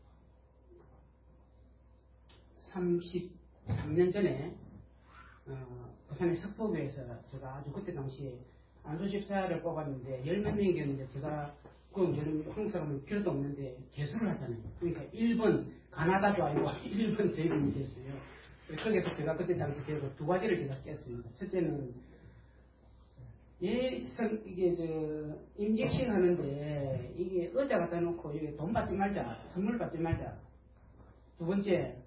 삼십삼 년 전에 어, 부산의 석포교에서 제가 아주 그때 당시에 안수집사를 뽑았는데 열 몇 명이었는데 제가 그럼 한국 사람은 필요도 없는데 개수를 하잖아요. 그러니까 일 번 가나다도 아니고 일 번 제이분이 됐어요. 거기서 제가 그때 당시 배우고 두 가지를 제가 깼습니다. 첫째는 예, 이게 저 임직식 하는데 이게 의자 갖다 놓고 이게 돈 받지 말자, 선물 받지 말자. 두 번째,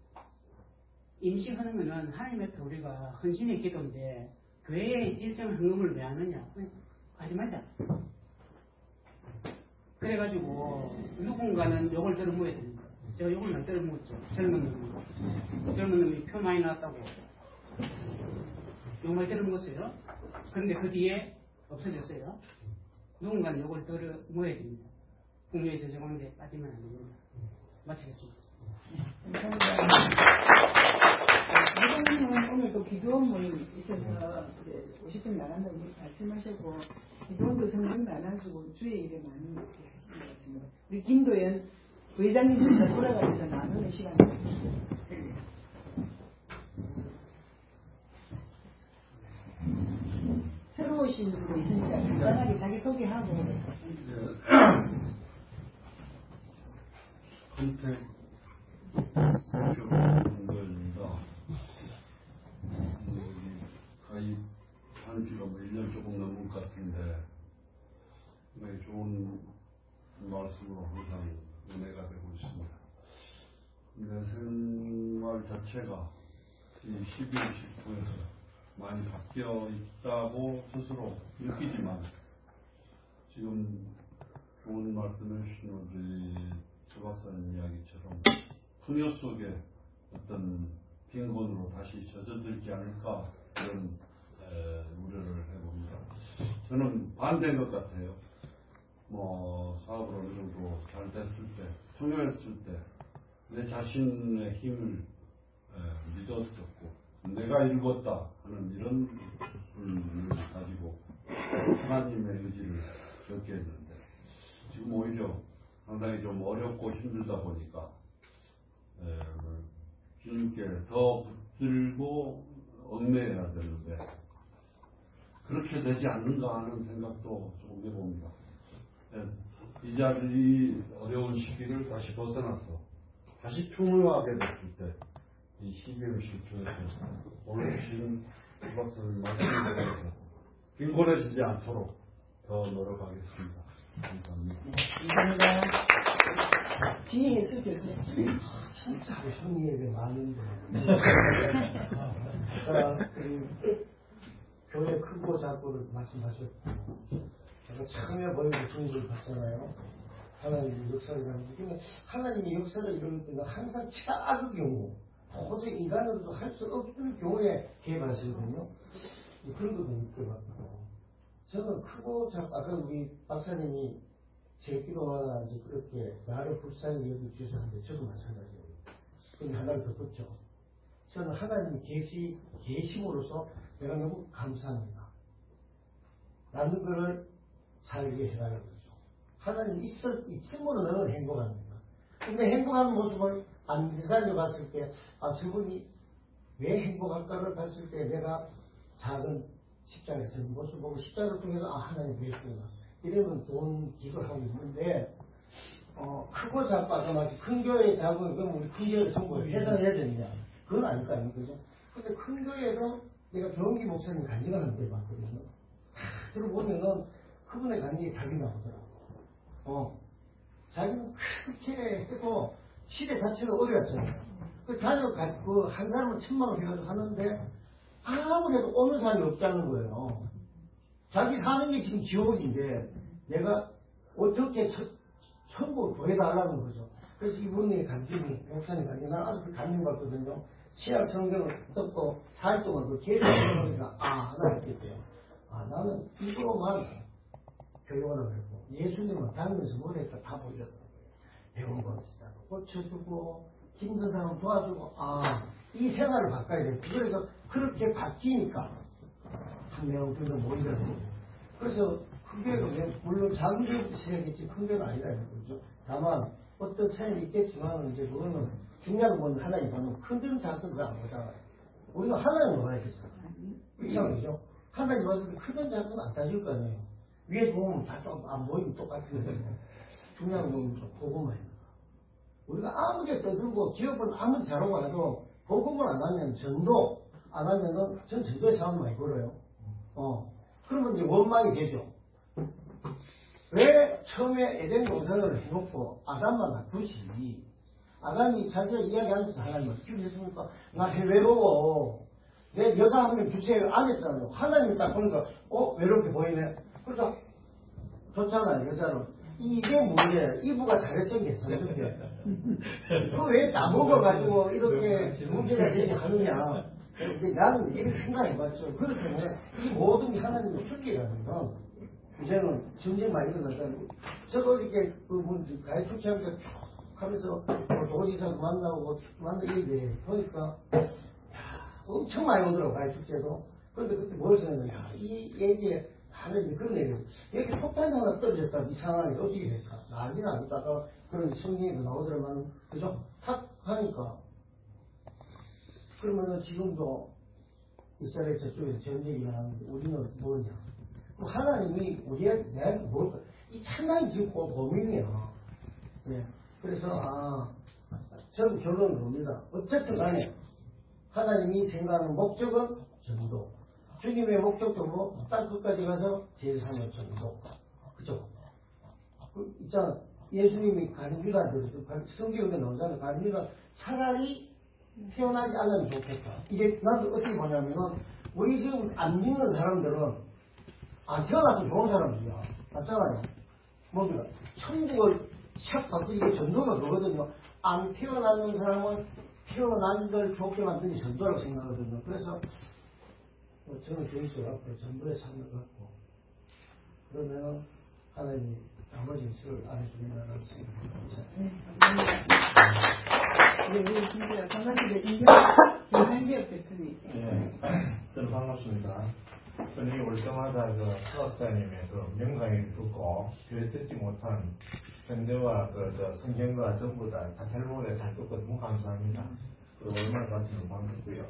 임식하는 거는 하나님 앞에 우리가 헌신의 기도인데 교회에 일정 헌금을 왜 하느냐? 하지 말자. 그래가지고 누군가는 욕을 들어먹어야 됩니다. 제가 욕을 많이 들어먹었죠. 젊은 놈이. 젊은 놈이 표 많이 나왔다고. 욕 많이 들어먹었어요. 그런데 그 뒤에 없어졌어요. 누군가는 욕을 들어먹어야 됩니다. 풍류의 저정황대에 빠지면 안 됩니다. 마치겠습니다.
회장님은 오늘 또 기도 모임 있어서 오십 분 나간다고 말씀하셨고 기도원도 성경도 안 하시고 주의 일에 많이 이렇게 하시는 것 같습니다. 우리 김도연 부회장님께서 돌아가면서 나누는 시간입니다. 새로 오신 분도 있으니까 간단하게 자기 소개하고
컨택 공부입니다. 가입한 지가 뭐 일 년 조금 넘은 것 같은데 네, 좋은 말씀으로 항상 은혜가 되고 있습니다. 내 생활 자체가 이 십이, 십구에서 많이 바뀌어 있다고 스스로 느끼지만 지금 좋은 말씀해 주신 우리 조 박사님 이야기처럼 풍요 속에 어떤 빈곤으로 다시 젖어들지 않을까 그런 에, 우려를 해봅니다. 저는 반대인 것 같아요. 뭐 사업을 어느 정도 잘 됐을 때, 통용했을 때 내 자신의 힘을 에, 믿었었고 내가 읽었다 하는 이런 불을 가지고 하나님의 의지를 적게 했는데 지금 오히려 상당히 좀 어렵고 힘들다 보니까 에, 주님께 더 붙들고 얽매여야 되는데 그렇게 되지 않는가 하는 생각도 조금 해봅니다. 이 자리 어려운 시기를 다시 벗어나서 다시 평화하게 됐을 때 이 시기를 실천해서 오늘 주신 말씀을 말씀에 대해서 빈곤해지지 않도록 더 노력하겠습니다. 감사합니다.
감사합니다. 지혜수 교수님.
진짜 형님에게 많은데. 아까 그 교회 크고 작고를 말씀하셨고, 제가 처음에 보이고 주님을 봤잖아요. 하나님의 역사를 하는데, 하나님의 역사를 이루는 때는 항상 최악의 경우, 도저히 인간으로도 할 수 없는 경우에 개입하시거든요. 그런 것도 느껴봤고, 저는 크고 작고, 아까 우리 박사님이 제 기도가 이제 그렇게 나를 불쌍히 여겨주셨는데, 저도 마찬가지예요. 근데 하나를 더 붙죠. 저는 하나님 계시, 계심으로서 내가 너무 감사합니다. 라는 것을 살게 해달라고 그러죠. 하나님 있을, 있음으로 너는 행복합니다. 근데 행복한 모습을 안 되살려 봤을 때, 아, 저분이 왜 행복할까를 봤을 때 내가 작은 십자가에서 모습을 보고 십자가를 통해서 아, 하나님 계시구나. 이러면 좋은 기도를 하고 있는데, 어, 크고 작고 아까 말씀 큰 교회 작은 그럼 우리 큰 교회를 전부 해산해야 되느냐. 그건 아닐 거 아닙니까? 그죠? 근데 큰 교회도 내가 정기 목사님 간증하는 데 봤거든요. 다 들어보면은 그분의 간증이 답이 나오더라고. 어. 자기는 그렇게 해도 시대 자체가 어려웠잖아요. 그 자녀 그 한 사람은 천만 원 해가지고 하는데 아무래도 오는 사람이 없다는 거예요. 자기 사는 게 지금 지옥인데 내가 어떻게 천, 천국을 보여달라는 거죠. 그래서 이분의 간증이, 목사님 간증이, 난 아주 그 간증 받거든요. 신약 성경을 듣고 사 일 동안 그 계속 읽어보니까, 아, 하나 했겠대요. 아, 나는 이거로만 교육원을 했고, 예수님은 다니면서 뭘 했다 다 보이더라고요. 배운 거 진짜 고쳐주고, 힘든 사람 도와주고, 아, 이 생활을 바꿔야 돼. 그래서 그렇게 바뀌니까, 한 명, 두 명 모이더라고요. 그래서 큰 교회가 물론 작은 교회도 있어야겠지, 큰 교회는 아니라 그러죠. 다만, 어떤 차이는 있겠지만, 이제 그거는 중요한 건 하나님은 큰든 작든 왜 안 보잖아요. 우리는 하나님을 봐야 되잖아요. 이상하죠? 하나님 봐서 크든 작든 안 따질 거 아니에요. 위에 보면 다 좀 안 보이면 똑같은데, 중요한 건 복음만 해요. 우리가 아무리 떠들고 기업을 아무리 잘하고 해도 복음을 안 하면 전도 안 하면은 전 전도의 사람 많이 걸어요. 어. 그러면 이제 원망이 되죠. 왜 처음에 에덴 동산을 해놓고 아담만 놔두지? 아담이 자기가 이야기하면서 하나님을 기도했습니까? 나 외로워. 내 여자 한 명 주세요. 안 했잖아요. 하나님이 딱 보니까 어? 외롭게 보이네. 그래서 좋잖아요. 여자는. 이게 문제야. 이부가 잘했으면 괜찮은데. 그거 왜 다 먹어가지고 이렇게 문제가 되게 하느냐. 나는 이렇게 생각해봤죠. 그렇기 때문에 이 모든 게 하나님의 술기라는 건 이제는 점점 많이 일어나잖아요. 저도 이렇게 그 문, 가해 축제하니까 쭉 하면서 도지사도 만나고 만나 이게 보니까 야, 엄청 많이 오더라고, 가해 축제도. 그런데 그때 뭘 생각했냐. 이 얘기에 하나님이 그런 얘기를 이렇게 폭탄 하나 떨어졌다 이 상황이 어떻게 될까. 난리나 아니다가 그런 성경에도 나오더라만, 그죠? 탁 하니까. 그러면은 지금도 이스라엘 저쪽에서 전쟁이 나는데 우리는 뭐냐. 그럼 하나님이 우리한테 내가 뭘까. 이 찬란히 지금 고민이야. 네. 그래서, 아, 전 결론은 봅니다. 어쨌든 간에 하나님이 생각하는 목적은 전도. 주님의 목적도 뭐, 땅 끝까지 가서 제삼의 전도. 그죠? 그, 있잖아. 예수님이 가는 유다들, 성경에 나오잖아요. 가는 유다, 차라리 태어나지 않으면 좋겠다. 이게 나도 어떻게 보냐면은, 우리 지금 안 믿는 사람들은, 안 태어나서 좋은 사람들이야. 맞잖아요. 뭐가 천국을 샥 바꾸기 전도가 그거거든요. 안 태어나는 사람은 태어난 걸 좋게 만드는 전도라고 생각하거든요. 그래서 저는 교육적 앞으로 전도의 삶을 갖고 그러면은 하나님이 나머지 책을 안 해주면 생각합니다.
네, 감사합니다. 네, 우리 진짜 건강기대 임상기업 대표님.
예, 저는 반갑습니다. 저는 올 때마다 그 수학사님의 그 명강의를 듣고 교회 듣지 못한 현대와 그 저 성경과 전부 다 다잘보게 잘 듣고 너무 감사합니다. 그 얼마나 같으면 반갑고요.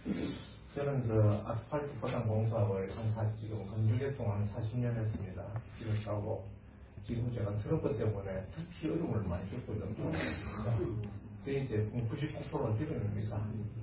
저는 그 아스팔트 포장 공사하고 한 사, 지금 건조계통 한 사십 년 했습니다. 지금 하고 지금 제가 트러블 때문에 특히 어려움을 많이 겪거든요. 그게 이제 구십구 퍼센트가 줄여냅니다.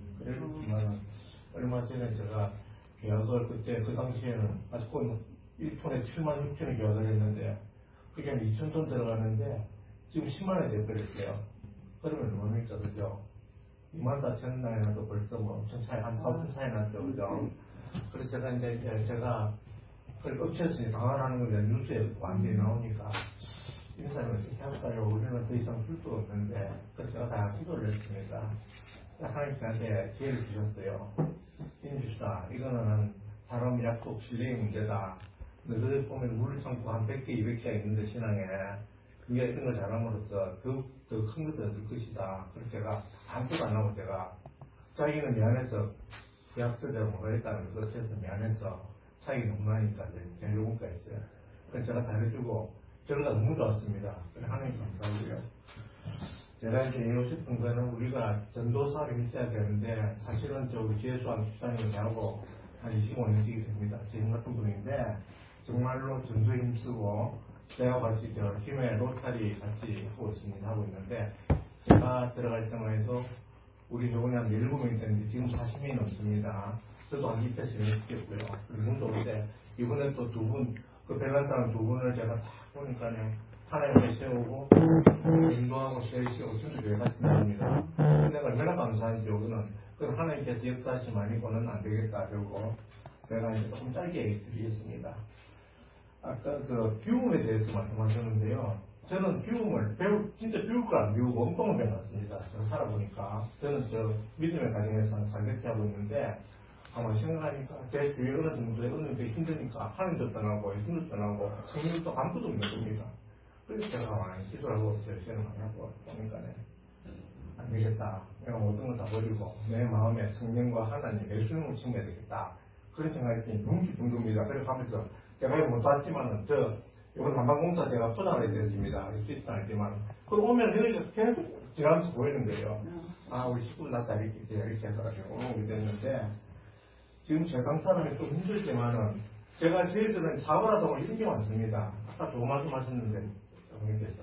그랬지만 얼마 전에 제가 계약을 그때 그 당시에는 아직은 일 톤에 칠만 육 천에 계약을 했는데 그게 한 이천 톤 들어가는데 지금 십만 원이 돼버렸어요. 그러면 뭡니까 그죠? 이만 사천 원에 나도 벌써 뭐 엄청 차이 한 사천 차이 났죠 그죠? 그래서 제가 이제 제가 그걸 업체에서 당황하는 걸 뉴스에 완전히 나오니까 임사님 어떻게 할까요? 우리는 더 이상 줄 수 없는데 그래서 제가 다 기도를 했습니다. 하나님 저한테 기회를 주셨어요. 임주사 이거는 사람 약속 신뢰의 문제다. 너희들 보면 물 창고 한 백 개, 이백 개가 있는데 신앙에 네가 이런 걸 잘함으로써 더욱 더 큰 것을 얻을 것이다. 그래서 제가 아무것도 안 하고 제가 자기는 미안해서 계약서대로 뭐가 했다는 걸 어째서 미안해서 차익이 너무 나니까 그냥 요금가 있어요. 그래서 제가 다 해주고 저러다 너무 좋았습니다. 하나님 감사하고요. 제가 이제 이루고 싶은 거는 우리가 전도사를 있어야 되는데 사실은 저 우리 지혜수왕 집사님을 하고 한 이십오 년씩이 됩니다. 지금 같은 분인데 정말로 전도에 힘쓰고 제가 같이 저 힘의 로타리 같이 하고 있습니다. 하고 있는데 제가 들어갈 때만 해도 우리 저번에 한 열일곱 명이 됐는데 지금 사십 명이 넘습니다. 저도 한 이패 세 명 시켰고요. 그분도 올때 이번에 또 두 분, 그 벨란사람 두 분을 제가 딱 보니까요. 하나님을 세우고 인도하고 세우시고 진짜 교회 같은 분입니다. 내가 얼마나 감사한지 여기는 그럼 하나님께서 역사하시면 아니고는 안 되겠다 그러고 제가 이제 조금 짧게 얘기 드리겠습니다. 아까 그 비움에 대해서 말씀하셨는데요. 저는 비움을 배우 진짜 비울 걸 안 비우고 엉뚱한 배웠습니다. 제가 살아보니까 저는 저 믿음의 가정에서 한 살겠지 하고 있는데 한번 생각하니까 제 주위에 어느 정도에 어느 정도 힘드니까 하나님도 떠나고 예수님도 떠나고 성령도 아무것도 없는 겁니다. 그래서 제가 많이 기도를 하고 제시를 많이 하고 보니까네 안 되겠다. 내가 모든 걸 다 버리고 내 마음에 성령과 하나님 예수님을 챙겨야 되겠다. 그런 생각이 드니 너무 기쁜 겁니다. 그래서 하면서 제가 이거 못 봤지만은 저 이번 난방공사 제가 포장을 해야 됐습니다. 시스템 알지만 그걸 오면 여기가 계속 지나면서 보이는 거예요. 아 우리 식구들 낫다 이렇게 이렇게 해서가지고 오게 됐는데 지금 제강 사람이 좀 힘들지만은 제가 저희들은 사고라도 이런 게 많습니다. 아까 좋은 말씀 하셨는데 어머니께서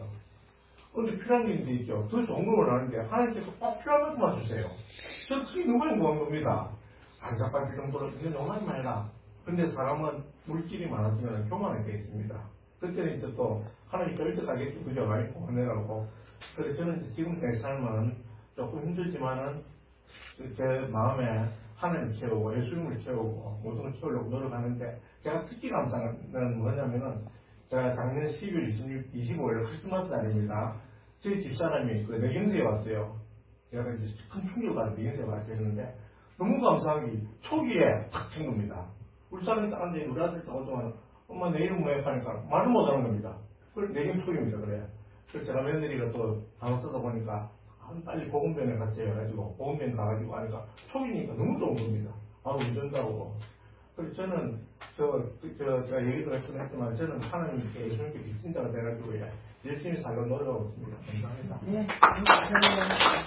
근데 필요한 게 있죠. 더 좋은 걸 원하는데 하나님께서 꼭 필요한 것만 주세요. 저 그게 너무 행복한 겁니다. 안타깝게 정도로 이제 너무 하지 말라. 근데 사람은 물질이 많아지면 교만하게 되어 있습니다. 그때는 이제 또 하나님 절대 가겠죠. 그죠? 많이 보내라고. 그래서 저는 이제 지금 내 삶은 조금 힘들지만은 제 마음에 하나님을 채우고 예수님을 채우고 모든 걸 채우려고 노력하는데 제가 특히 감사한 건 뭐냐면은 제가 작년 십일 이십육, 이십오일 크리스마스 날입니다. 저희 집사람이 그 내경세에 왔어요. 제가 이제 큰 충격을 받은 내경세에 왔는데 너무 감사한 게 초기에 탁 친 겁니다. 울산에 딱 앉아 우리 아들 딱 오자마자 엄마 내 이름 뭐야 하니까 말을 못하는 겁니다. 그걸 내경 초기입니다. 그래. 그래서 제가 며느리가 또 단어 써서 보니까 빨리 보건병에 같이 해가지고 보건병 가가지고 하니까 초기니까 너무 좋은 겁니다. 바로 운전자고. 그래서 저는 저, 저, 제가 얘기도 했지만 저는 하나님께 예수님께 빚진자가 돼가지고 열심히 살려고 노력하고 있습니다. 감사합니다.
네, 감사합니다.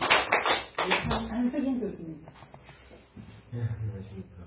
한석영 교수님.
네, 안녕하십니까.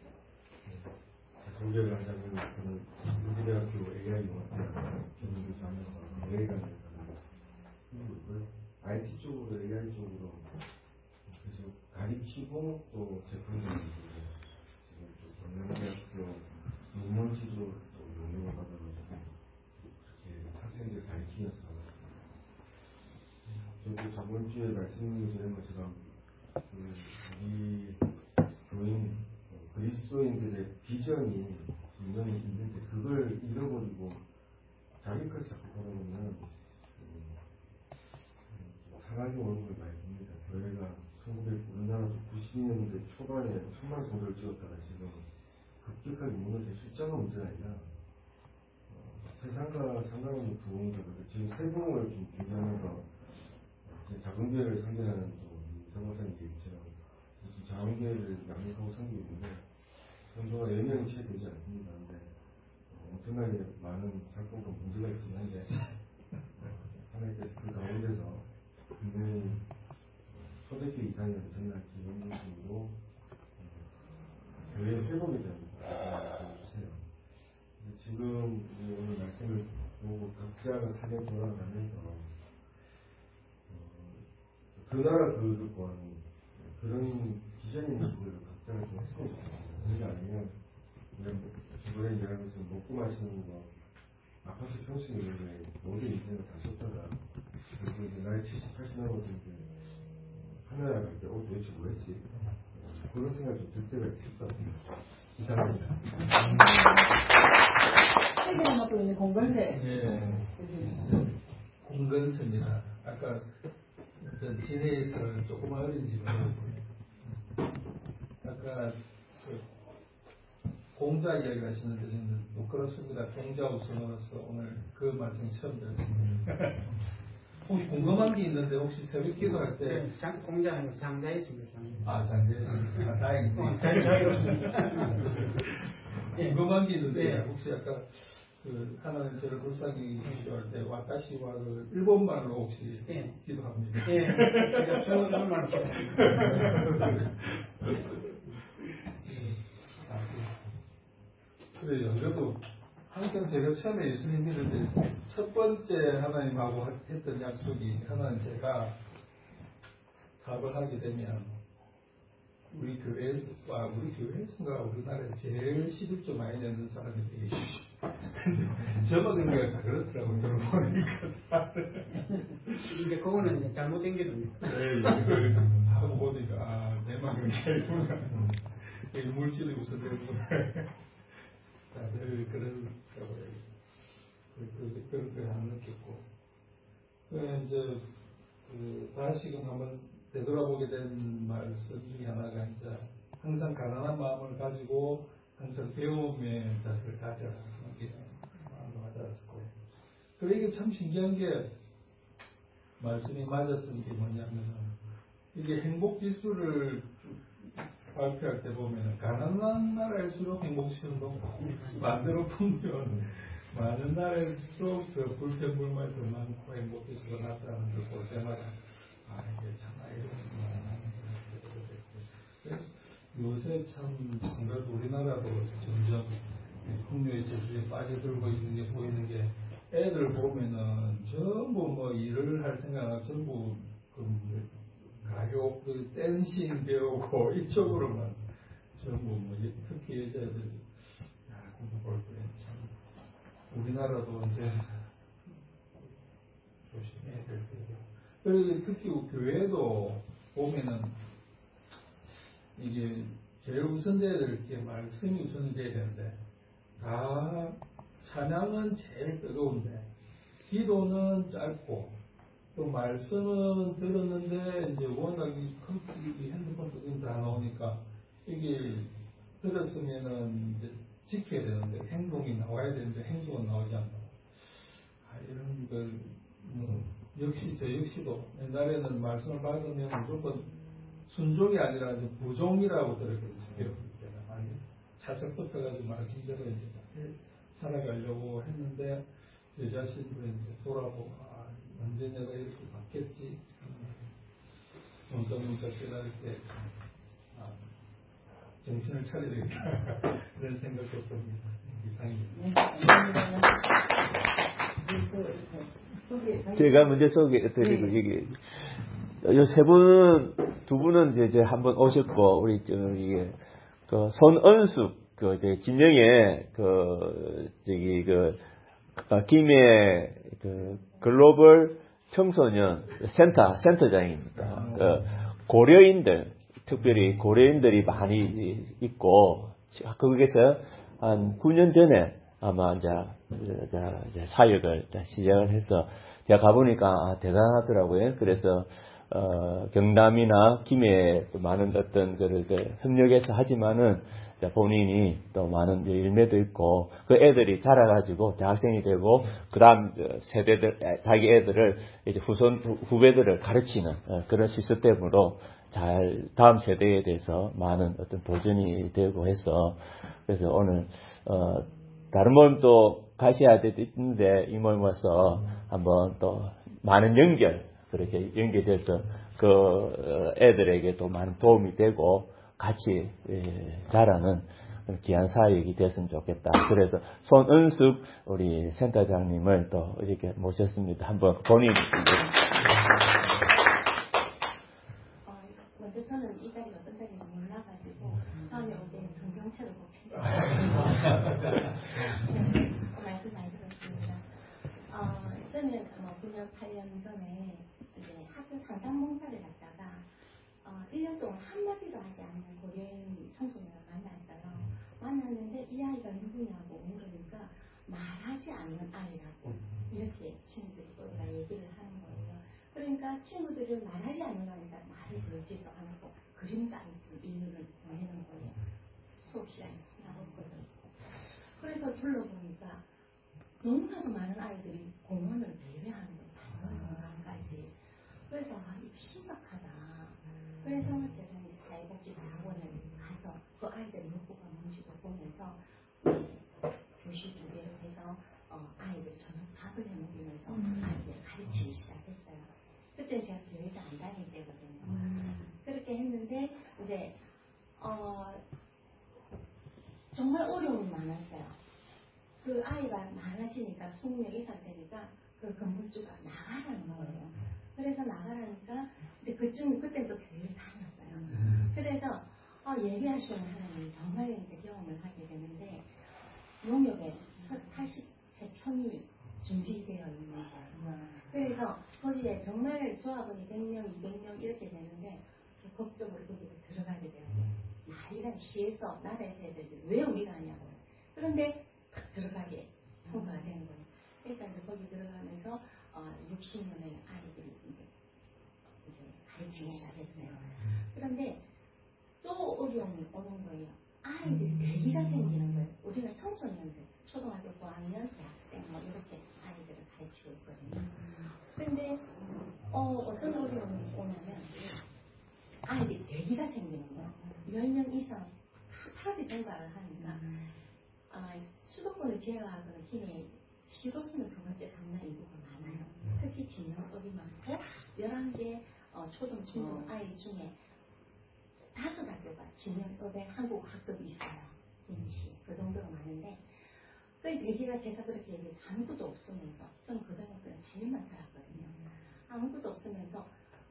정재열 강사님, 저는 우리대학교 에이아이공학대 전문교수 하면서 에이아이관에서 하고 있고요. 아이티 쪽으로, 에이아이 쪽으로 계속 가르치고 또 제품들을 지금 또 경영대학교 논문 지도를 또 용역을 받아가지고 그렇게 학생들 가르치면서 하고 있습니다. 저도 저번 주에 말씀드린 것처럼 그 우리 교인 그리스도인들의 비전이 분명히 있는데 그걸 잃어버리고 자기 것 자꾸 걸어보면 상하게 오는 걸 많이 봅니다. 교회가 천구백 우리나라도 구십 년대 초반에 천만 성도를 찍었다가 지금 급격하게 무너져 숫자가 문제가 아니라 어, 세상과 상관없는 부흥들, 지금 세 부흥을 좀 준비하면서 작은 교회를 상대하는 정목사님 얘기처럼 작은 교회를 양육하고 섬기고 있는데 성도가 예명이 채 되지 않습니다. 근데 엄청나게 많은 사건과 문제가 있긴 한데 하나님께서 그 가운데서 분명히 초대교회 이상의 엄청난 기본 중심으로 교회 회복이 됩니다. 보여주세요. 지금 오늘 말씀을 보고 각자가 사경 돌아가면서 어, 그 나라 그 또한 그런 비전이 있는 그대로 각자가 좀 했으면 좋겠습니다. 그게 아니면 그냥 주변에 일하는 것은 먹고 마시는 거 아파트 평수 이런 거에 모든 인생을 다 쏟다가 그리고 이제 나이 칠십, 팔십 넘어서 이제 하늘나라 갈 때 어, 도대체 뭐 했지? 그런 생각이 좀 들 때가 있을 것 같습니다. 이상합니다.
책을 맡고 있는 공건세.
예. 공건세입니다. 아까 전 진해에서 조그만 어린 집을 아까 그 공자 이야기를 하시는데 저는 부끄럽습니다. 공자 우선으로서 오늘 그 말씀 처음 들었습니다. 혹시 궁금한 게 있는데 혹시 새벽 기도할 때
네, 장, 공자는 장자 있습니다. 장자.
아 장자 있습니다. 아, 다행이네요.
어, 잘 자유롭습니다.
궁금한 게 있는데
네.
혹시 아까 그 하나님 저를 불쌍히 기도할 때 와타시와 그 일본말로 혹시
네.
기도합니다.
예, 제가 저 일본말로 기도합니다.
그래요. 그래도 항상 제가 처음에 예수님 믿을 때 첫 번째 하나님하고 했던 약속이 하나님 제가 사업을 하게 되면 우리 교회와 우리 교회에서인가 우리나라에 제일 십일조 많이 내는 사람이 되게 저만 그런 게 다 그렇더라고요. 들어보니까
이제 그거는 이제 잘못된 게 됩니다.
네, 이걸 하고 보니까 아, 내만 그런 게 아니구나. 물질이 우선되구나. 다들 그러더라고요. 그런 걸 안 느꼈고. 그 이제 그 다시금 한번 되돌아보게 된 말씀 중에 하나가 이제 항상 가난한 마음을 가지고 항상 배움의 자세를 가져라. 이게 마음을 가졌고. 그리고 이게 참 신기한 게 말씀이 맞았던 게 뭐냐면은 이게 행복 지수를 발표할 때 보면은 가난한 나라일수록 행복 지수는 높고 반대로 보면 많은 나라일수록 그 불평불만이 더 많고 행복 지수가 낮다는 걸 볼 때마다 아 이게 참 아이러니구나. 요새 참 그래도 우리나라도 점점 풍요의 제주에 빠져들고 있는 게 보이는 게 애들 보면은 전부 뭐 일을 할 생각 전부 그 가요, 그 댄싱 배우고 이쪽으로만 전부 뭐 특히 여자들 공부 볼 때 참 우리나라도 이제 조심해야 될 때고 그리고 특히 교회도 보면은 이게 제일 우선돼야 될 게 말씀이 우선이 돼야 되는데 다 찬양은 제일 뜨거운데 기도는 짧고 또 말씀은 들었는데 이제 워낙 이 컴퓨터, 핸드폰 뜨기는 다 나오니까 이게 들었으면은 이제 지켜야 되는데 행동이 나와야 되는데 행동은 나오지 않고 아, 이런 걸 뭐 역시 저 역시도 옛날에는 말씀을 받으면 무조건 순종이 아니라 이제 부종이라고 들었거든요. 아니 차석 붙어가지고 말씀대로 이제 살아가려고 했는데 제 자신도 이제 돌아보고 아, 언제 내가 이렇게 바뀌었지? 온도면서 깨달을 때 아, 정신을 차려야 되겠다 그런 생각도 듭니다. 이상입니다.
제가 먼저 소개해드리고 얘기. 이 세 분은 두 분은 이제, 이제 한번 오셨고 우리 저 이게 그 손은숙 그 이제 진영의 그 저기 그 어, 김해 그 글로벌 청소년 센터 센터장입니다. 그 고려인들 특별히 고려인들이 많이 있고 거기에서 한 구 년 전에 아마 이제, 이제 사역을 시작을 해서 제가 가보니까 아, 대단하더라고요. 그래서 어, 경남이나 김해에 또 많은 어떤 그를 그 협력해서 하지만은 본인이 또 많은 일매도 있고 그 애들이 자라가지고 대학생이 되고 그 다음 세대들 자기 애들을 이제 후손 후배들을 가르치는 그런 시스템으로 잘 다음 세대에 대해서 많은 어떤 도전이 되고 해서 그래서 오늘 어 다른 모임도 가셔야 되는데 이 모임 와서 한번 또 많은 연결 그렇게 연결돼서 그 애들에게 또 많은 도움이 되고 같이 자라는 귀한 사역이 됐으면 좋겠다. 그래서 손은숙 우리 센터장님을 또 이렇게 모셨습니다. 한번 본인
어, 먼저 저는 이 자리가 어떤 자리인지 몰라가지고 다음에 올 때는 성경책을 꼭 챙겨드릴게요. 말씀 많이 들었습니다. 어, 저는 뭐 구 년, 팔 년 전에 이제 학교 상담 봉사를 갔다가 어, 일 년 동안 한마디도 하지 않는 고려인 청소년을 만났어요. 만났는데 이 아이가 누구냐고 물으니까 말하지 않는 아이라고 이렇게 친구들이 또 얘기를 하는 거예요. 그러니까 친구들은 말하지 않는 거니까 말을 걸지도 않고 그림자리지 이유를 보내는 거예요. 수업 시간에 나왔거든요. 그래서 둘러보니까 너무나도 많은 아이들이 공원을 배회하는 거예요. 단어성강까지. 그래서 아, 이거 심각하다. 그래서 제가 이제 사회복지대학원을 가서 그 아이들 먹고가 뭔지도 보면서 교실 두 개를 해서 어, 아이들 저녁 밥을 해 먹이면서 음. 아이들을 가르치기 시작했어요. 그때 제가 교회도 안 다닐 때거든요. 음. 그렇게 했는데 이제 어, 정말 어려움이 많았어요. 그 아이가 많아지니까 이십 명 이상 되니까 그 건물주가 나가라는 거예요. 그래서 나가라니까 이제 그중 그때부터 교회를 다녔어요. 그래서 어, 예비하시는 하나님 정말 이제 경험을 하게 되는데 농협에 팔십세 평이 준비되어 있는 거예요. 그래서 거기에 정말 조합원이 백 명, 이백 명 이렇게 되는데 적극적으로 거기에 들어가게 되었어요. 야, 이런 시에서 나라에서 해야 되는데 왜 우리가 하냐고요. 그런데 딱 들어가게 통과가 되는 거예요. 그래서 이제 거기 들어가면서 어, 육십 명의 아이들이 이제, 이제 가르치기 시작했어요. 그런데 또 어려움이 오는 거예요. 아이들이 대기가 생기는 거예요. 우리는 청소년들, 초등학교 고학년, 대학생 뭐 이렇게 아이들을 가르치고 있거든요. 그런데 어, 어떤 어려움이 오냐면 아이들이 대기가 생기는 거예요. 열 명 이상 다 파업이 전가를 하니까 아, 수도권을 제외하고는 힘이 시로서는 두 번째 강남 인구가 많아요. 특히 진영업이 많고 열한 개 어, 초등, 중등 아이 중에 다섯 학교가 진영업에 한국 학급이 있어요. 임시 그 정도로 많은데 그 대기가 제가 그렇게 얘기해서 아무것도 없으면서 저는 그 다음에 제일만 살았거든요. 아무것도 없으면서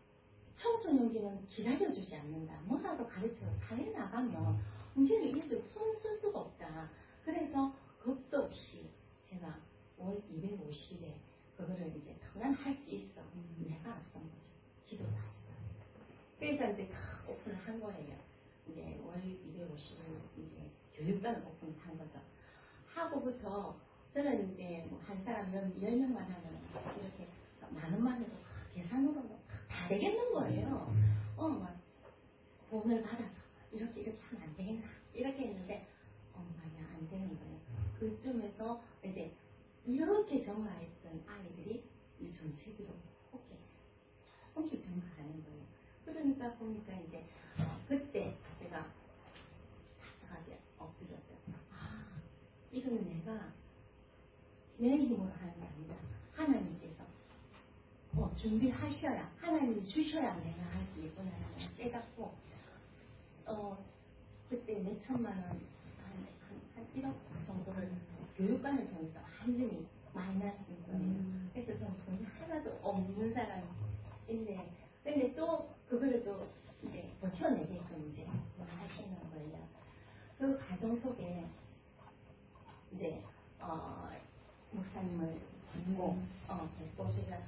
청소년기는 기다려주지 않는다. 뭐라도 가르쳐서 사회 나가면 문제는 이들 손 쓸 수가 없다. 그래서 겁도 없이 제가 월 이백오십에 그거를 이제 그냥 할 수 있어. 내가 앞선 거죠. 기도를 했어요. 그래서 이제 다 오픈을 한 거예요. 이제 월 이백오십을 이제 교육관을 오픈한 거죠. 하고부터 저는 이제 뭐 한 사람 열 명만 하면 이렇게 만 원만 해도 계산으로 다 되겠는 거예요. 어, 막 돈을 받아서 이렇게 이렇게 하면 안 되겠나 이렇게 했는데 어, 말이야 안 되는 거예요. 그쯤에서 이제 이렇게 정화했던 아이들이 이 전체기로 이렇게 조금씩 정화하는 거예요. 그러니까 보니까 이제 어, 그때 제가 다정하게 엎드렸어요. 아, 이거는 내가 내 힘으로 하는 게 아니다. 하나님께서 어, 준비하셔야 하나님이 주셔야 내가 할 수 있구나라는 걸 깨닫고 어, 그때 몇 천만 원 한, 한, 한 일억 정도를 교육관을 통해서 완전히 마이너스인 거예요. 음. 그래서 저는 돈이 하나도 없는 사람인데 근데 또 그거를 또 이제 버텨내게끔 이제 하시는 거예요. 그 과정 속에 이제 어, 목사님을 뵙고 어, 뵙고 제가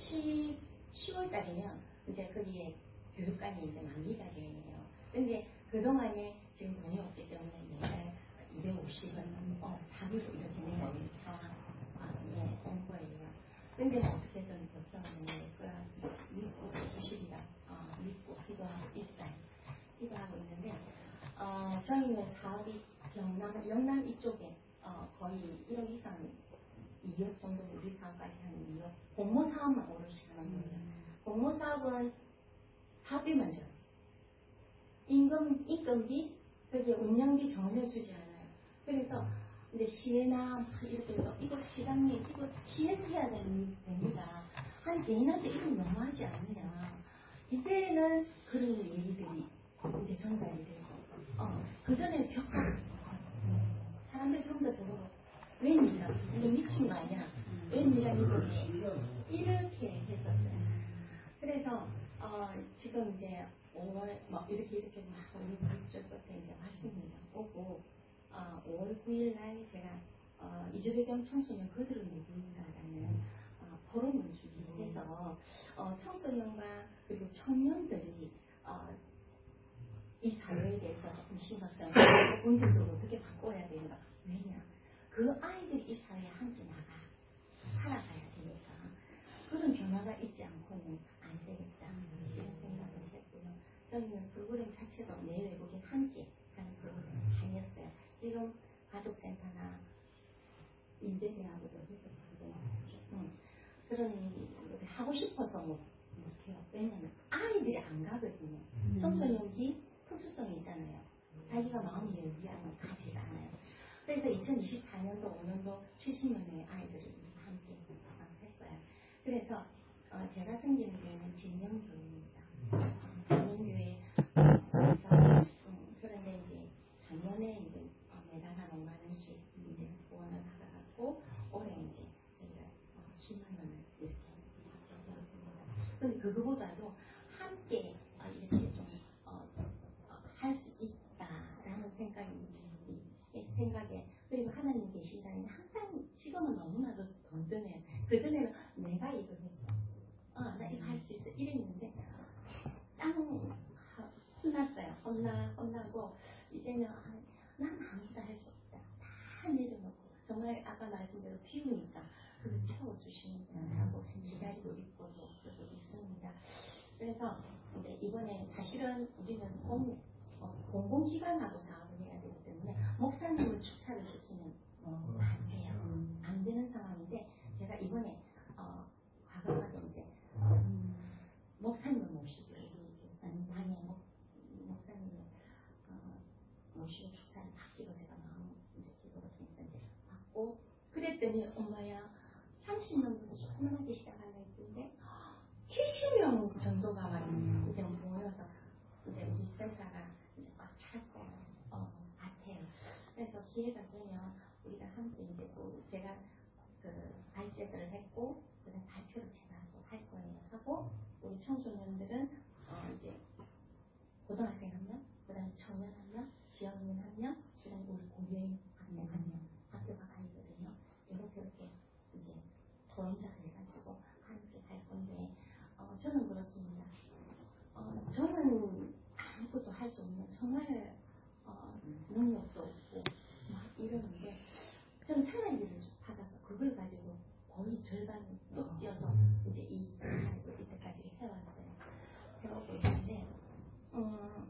시월 달이면 이제 거기에 교육관이 이제 만기가 돼요. 근데 그동안에 지금 돈이 없기 때문에 매달 이백오십원 어, 사비로 이렇게 내야 되는 상황에 온 거예요. 근데 뭐 어떻게든 버텨내는 거야 믿고 주시리라고 저희는 사업이 경남, 영남 이쪽에 어, 거의 일억 이상, 이억 정도 우리 사업까지 하는 이억. 공모 사업만 오롯이 하는 거예요. 공모 사업은 사업비만 줘요. 임금, 임금비, 그게 운영비 전혀 주지 않아요. 그래서 이제 시에나 막 이렇게 해서 이거 시장님 이거 시에서 해야 되는 됩니다. 한 개인한테 이건 너무하지 않느냐. 이제는 그런 얘기들이 이제 전달이 돼서 어, 그 전에 벽화가 사람들 전부 다 저거 웬일이야 이거 미친 거 아니야 웬일이야 이거 이렇게 했었어요. 그래서 어, 지금 이제 오월 뭐 이렇게 이렇게 막 우리 그쪽 끝에 이제 왔습니다. 오고 어, 오월 구일 날 제가 어, 이주배경 청소년 그들은 누구인가라는 어, 포럼을 준비해서 어, 청소년과 그리고 청년들이 어, 이 사회에 대해서 조금 심각한 본질적으로 어떻게 바꿔야 되는가. 왜냐? 그 아이들이 이 사회에 함께 나가 살아가야 되니까 그런 변화가 있지 않고는 안 되겠다. 이런 생각을 했고요. 저희는 프로그램 자체도 내 외국인 함께 하는 프로그램을 다녔어요. 지금 가족센터나 인재대학으로 해서 음, 그런 하고 싶어서 뭐 못해요. 왜냐면 아이들이 안 가거든요. 청소년기 특수성이 있잖아요. 자기가 마음이 열리하면 가지가 않아요. 그래서 이천이십사 년도 오 년도 칠십여 명의 아이들을 함께 했어요. 그래서 어, 제가 섬기는 교회는 진영교회입니다. 진영교회 그래서 음, 그런데 이제 작년에 이제 어, 매달 한 오만 원씩 이제 후원을 받아갖고 올해 이제 저희가 어, 십만 원을 이렇게 받게 되었습니다. 근데 그거보다도 함께 어, 이렇게 좀 할 수 있다라는 생각이 생각에 그리고 하나님 계신다는 항상 지금은 너무나도 든든해. 그 전에는 내가 이거 했어, 아 나 이거 할 수 있어 이랬는데 땅 혼났어요. 혼나 혼나고 이제는 난 아무도 할 수 없다. 다 내려놓고 정말 아까 말씀대로 비우니까 그걸 채워주시는 하고 기다리고 있고도 그러고 있습니다. 그래서 이제 이번에 사실은 우리는 공 어, 공공기관하고 사업을 해야 되기 때문에 목사님을 축사를 시키면 어, 안 돼요. 안 되는 상황인데 제가 이번에 어, 과감하게 이제 음, 목사님을 모시고 목사님 당에 목, 목사님을 어, 모시고 축사를 받기로 제가 마음 이제 기도를 통해서 이제 받고 그랬더니 엄마야 삼십 명부터 조금 하기 시작하려 했는데 칠십 명 정도가 이제 모여서 이제 우리 센터가 이제 꽉 찰 것 어, 같아요. 그래서 기회가 되면 우리가 함께 이제 또 제가 그 발제를 했고 그다음 발표를 제가 할 거예요. 하고 우리 청소년들은 어, 이제 고등학생 한 명, 그다음 청년 한 명, 지역민 한 명, 그다음 우리 고교인 학생 한 명, 학교가 가이거든요. 이렇게 이렇게 이제 토론자를 해가지고 함께 할 건데. 어, 저는 그렇습니다. 어, 저는 아무것도 할 수 없는 정말 어, 능력도 없고 막 이러는데 저는 생활비를 받아서 그걸 가지고 거의 절반을 뚝 뛰어서 이제 이 일을 이때까지 해왔어요. 해오고 있는데 음,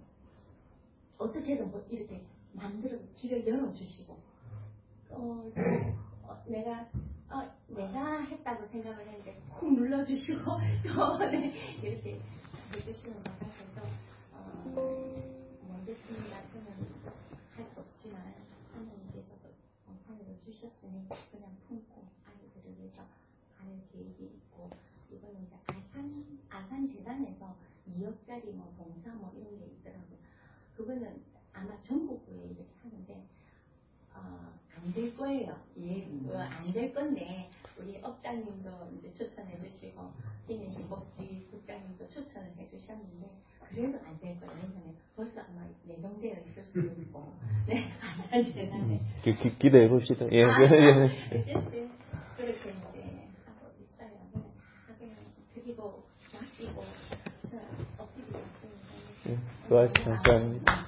어떻게든 뭐 이렇게 만들어 길을 열어주시고 어, 또, 어, 내가 어, 내가 했다고 생각을 했는데 콕 눌러주시고 또 네, 이렇게 해주시는 것 같아서 어, 모르겠습니다. 저는 할 수 없지만 하나님께서도 어, 산을 주셨으니 그냥 품고 아이들을 위해서 갈 계획이 있고 이번에 이제 아산 아산 재단에서 이억짜리 뭐 봉사 뭐 이런 게 있더라고요. 그거는 아마 전국구에 이렇게 하는데 어, 안 될 거예요. 예, 어, 안 될 건데 우리 업장님도 이제 추천해 주시고 김혜식 복지 국장님도 추천을 해 주셨는데 그래도 안 될 거예요. 왜냐하면 벌써 아마 내정되어 있을 수도 있고 네, 안 되는데
기대해 봅시다. 예.
아, 어쨌든 그렇게 이제 하고 있어요. 그냥 다 그냥 드리고 맡기고 저 엎드리고 있습니다.
예, 수고하셨습니다. 감사합니다.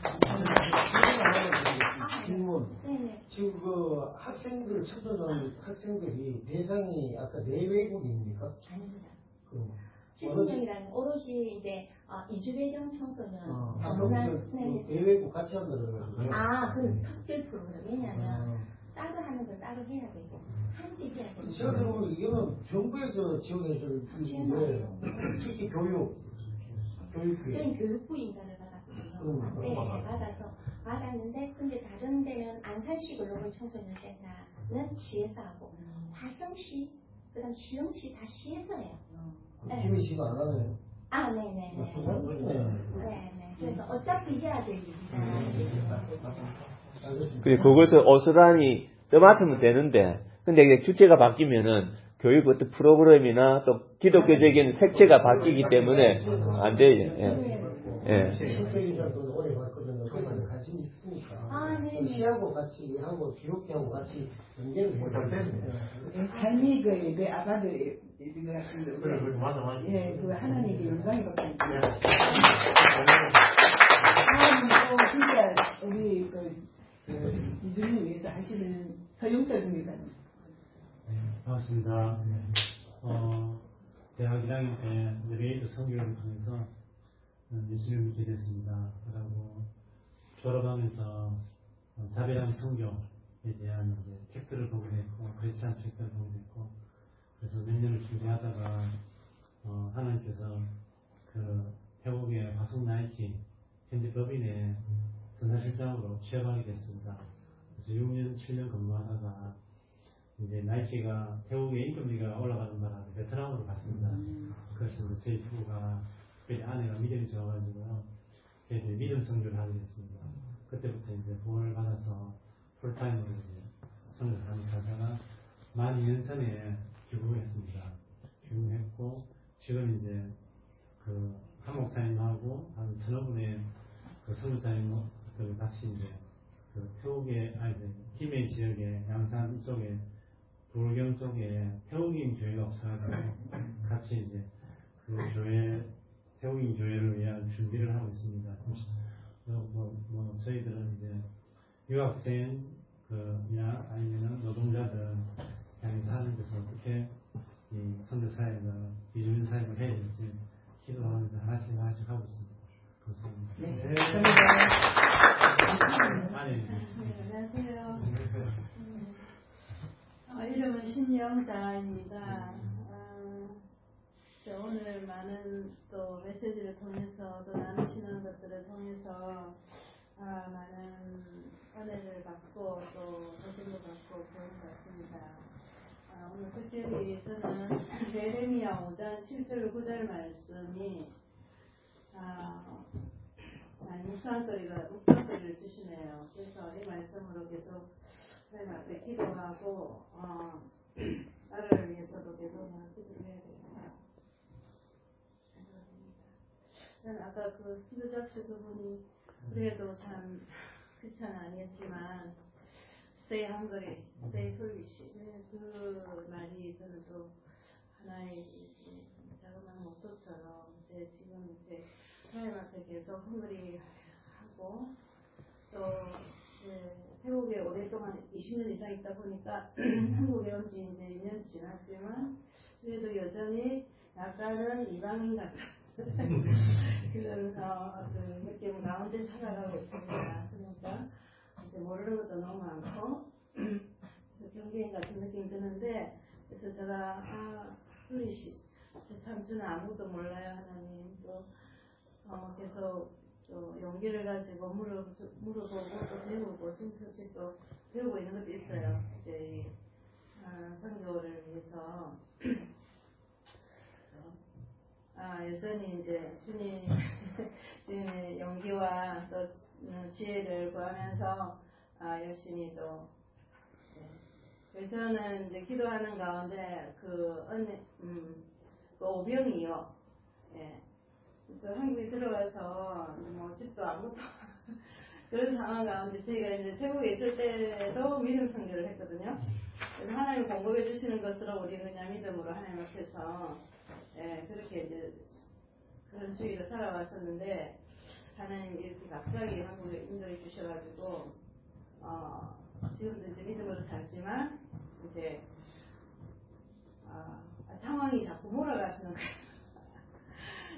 질문. 지금 그 학생들 청소년 학생들이 대상이 아까 내외국입니까?
아닙니다.
그럼
칠십 명이라는 오롯이 이제 어, 이주배경 청소년
어,
다문화
그, 그
네.
대회고 같이 한다는 거죠.
아, 그런 특별 프로그램. 왜냐면
어.
따로 하는 건 따로 해야 되고 한지 해야 되고.
생각해보면 이거는 정부에서 지원해줄 일인데 특히 교육, 교육비.
저희 교육부 인가를 받았거든요.
음,
네, 받아서 받았는데 근데 다른 데는 안산시 글로벌 청소년 센터는 시에서 하고 화성시, 그다음 시흥시 다 시에서 해요. 네.
김희씨가 안 하네요.
아, 네네네. 네, 네. 그래서 어차피 해야 될 일이다.
그래, 그것을 어스란히 떠맡으면 되는데, 근데 이게 주체가 바뀌면은 교육 어떤 프로그램이나 또 기독교적인 색채가 바뀌기 때문에 안 돼요. 예. 예.
신적인자도 오래 봤거든요. 그래서 관심이 있으니까.
아, 네네.
시하고 같이 하고 기독교하고 같이 연계를 해야 돼요.
삶이 그 예배 아가들 예배 같은데.
그래, 그래, 맞아, 맞아.
예, 그 하나님의 영광이 받고 있고.
네.
다음은 또 진짜 우리 그, 그 이준을 위해서 하시는 서영철 중이사님.
네, 반갑습니다. 어, 대학 일 학년 때 레이드 선교를 통해서 예수님을 믿게 됐습니다. 그리고 졸업하면서 자비랑 선교에 대한 이제 책들을 보게 됐고, 그렇지 않은 책들을 보게 됐고, 그래서 몇 년을 준비하다가 어, 하나님께서 그 태국의 화성 나이키 현지 법인의 전사실장으로 취업하게 됐습니다. 그래서 육 년, 칠 년 근무하다가 이제 나이키가 태국의 임금비가 올라가는 바람에 베트남으로 갔습니다. 그래서 이제 저희 부부가, 특별히 아내가 믿음이 좋아가지고요, 저희들이 믿음 선교를 하게 됐습니다. 그때부터 이제 부활을 받아서 풀타임으로 이제 선교를 하면서 살다가 만 이 년 전에 귀국했습니다. 귀국했고, 지금 이제 그 한 목사님하고 한 서너 분의 그 선교사님들 같이 이제 그 태국의, 아니, 김해 지역의 양산 쪽에 불경 쪽에 태국인 교회가 없어가지고 같이 이제 그 교회, 태국인 교회를 위한 준비를 하고 있습니다. 뭐, 뭐 저희들은 이제 유학생 그야 아니면은 노동자들 향해서 하는 데서 어떻게 이 선교 사역을, 이주민 사역을 해야 될지 기도하면서 하나씩 하나씩 하고 있습니다. 감사합니다.
네.
아니,
네, 안녕하세요. 음, 어, 이름은 신영자입니다. 어, 오늘 많은 또 메시지를 통해서 또 나누시는 것들을 통해서 아, 많은 은혜를 받고 또 도심도 받고 그런 것 같습니다. 아, 오늘 특별히 저는 예레미야 오 장 칠 절 구 절 말씀이 아, 많이 묵상거리가 묵상거리를 주시네요. 그래서 이 말씀으로 계속 하나님 앞에 기도하고 어, 나라를 위해서도 계속 기도를 해야 되겠다. 저는 아까 그 스티브 잡스 그분이 그래도 참 크리스찬은 아니었지만 stay hungry, stay foolish 그 말이 저는 또 하나의 자그마한 모토처럼 이제 지금 이제 하나님 앞에 계속 헝그리 하고 또 네, 태국에 오랫동안 이십 년 이상 있다 보니까 한국에 온 지 이제 이 년 지났지만 그래도 여전히 약간은 이방인 같은 그런 어, 그 느낌 가운데 살아가고 있습니다. 그러니까 이제 모르는 것도 너무 많고 경계인 같은 느낌이 드는데 그래서 제가 아 플리시 참 저는 아무것도 몰라요. 하나님 또 어, 계속 또 용기를 가지고 물어, 물어보고 또 배우고 지금 사실 또 배우고 있는 것도 있어요. 이제 이 아, 선교를 위해서 아, 여전히 이제 주님 주님의 용기와 또 지혜를 구하면서 아, 열심히 또 네. 저는 이제 기도하는 가운데 그 은혜 음, 그 오병이요. 예. 저 한국에 들어가서 뭐 집도 아무것도 그런 상황 가운데 저희가 이제 태국에 있을 때도 믿음 선교를 했거든요. 그래서 하나님 공급해 주시는 것으로 우리 그냥 믿음으로 하나님 앞에서 예, 그렇게 이제 그런 주의를 살아왔었는데 하나님 이렇게 갑자기 한국에 인도해 주셔가지고 어, 지금도 이제 믿음으로 살지만 이제 어, 상황이 자꾸 몰아가시는 거예요.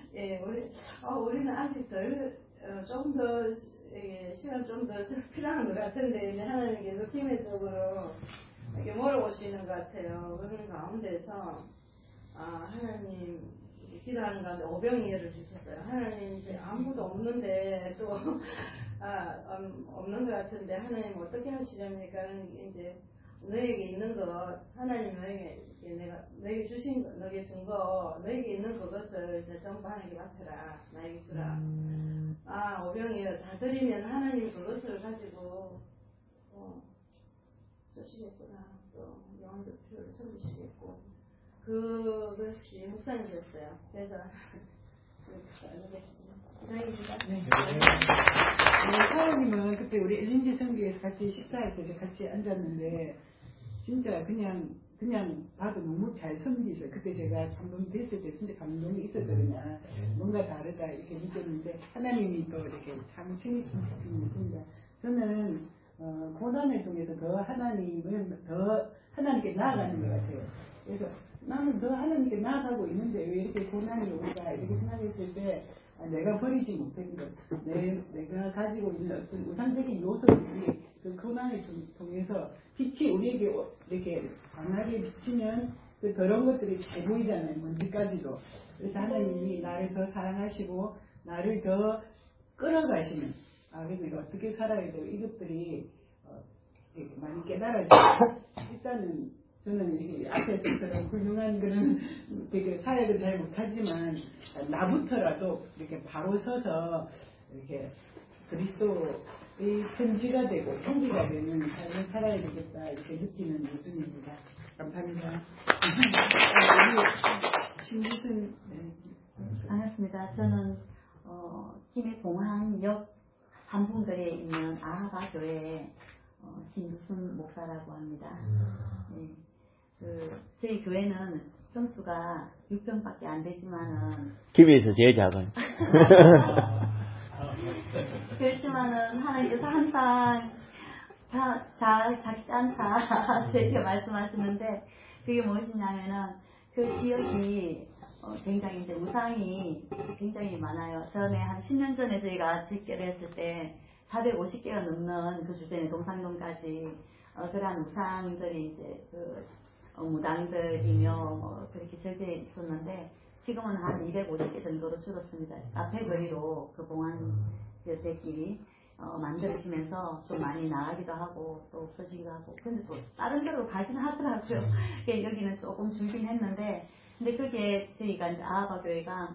예, 우리, 어, 우리는 아직 덜, 어, 좀 더, 예, 시간 좀 더 필요한 것 같은데, 이제 하나님께서 기회적으로 이렇게 물어보시는 것 같아요. 그런 가운데서, 아, 하나님, 기도하는 가운데 오병이어를 주셨어요. 하나님, 이제 아무도 없는데, 또, 아, 음, 없는 것 같은데, 하나님 어떻게 하시렵니까? 이제, 너에게 있는 것, 하나님 너에게, 내가, 너에게 주신 거, 너에게 준 거, 너에게 있는 그것을 이제 전부 하나님께 바쳐라. 나에게 주라. 음. 아, 오병이어 다 드리면 하나님 그것을 가지고, 어, 쓰시겠구나. 또, 영혼도 필요를 섬기시겠고. 그것이 묵상이셨어요. 그래서, 이상입니다.
네. 네, 사장님은 그때 우리 엘린지 성교에서 같이 식사할 때 같이 앉았는데, 진짜 그냥, 그냥 봐도 너무 잘 섬기셔. 그때 제가 감동 됐을 때 진짜 감동이 있었거든요. 뭔가 다르다 이렇게 느꼈는데, 하나님이 또 이렇게 참 친구십니다. 저는, 어, 고난을 통해서 더 하나님을 더 하나님께 나아가는 것 같아요. 그래서 나는 더 하나님께 나아가고 있는데 왜 이렇게 고난이 올까 이렇게 생각했을 때, 아, 내가 버리지 못한 것, 내, 내가 가지고 있는 어떤 우상적인 요소들이 그 고난을 통해서 빛이 우리에게 이렇게 강하게 비치면 그 더러운 것들이 잘 보이잖아요. 먼지까지도. 그래서 하나님이 나를 더 사랑하시고 나를 더 끌어가시는, 아, 그래서 내가 어떻게 살아야 되고 이것들이 어, 많이 깨달아지고 일단은 저는 이렇게 앞에서처럼 훌륭한 그런 되게 사역을 잘 못하지만 나부터라도 이렇게 바로 서서 이렇게 그리스도의 편지가 되고 형기가 되는 삶을 살아야 되겠다 이렇게 느끼는 요즘입니다. 감사합니다. 신무슨 네.
반갑습니다. 저는 어, 김해 공항역 삼 분거리에 있는 아하바 교회의 어, 신무순 목사라고 합니다. 네. 그 저희 교회는 평수가 육 평밖에 안 되지만은
김해에서 제일 작은.
그렇지만은 하나님께서 항상 자, 자, 작지 않다 저에게 말씀하시는데 그게 무엇이냐면은 그 지역이 어, 굉장히 이제 우상이 굉장히 많아요. 처음에 한 십 년 전에 저희가 집계를 했을 때 사백오십 개가 넘는 그 주변에 동상동까지 어, 그러한 우상들이 이제 그 어, 무당들이며 뭐 그렇게 절대에 있었는데 지금은 한 이백오십 개 정도로 줄었습니다. 앞에 거리로 그 봉안대길이 어, 만들어지면서 좀 많이 나가기도 하고 또 없어지기도 하고 근데 또 다른 데로 가긴 하더라고요. 여기는 조금 줄긴 했는데 근데 그게 저희가 이제 아하바 교회가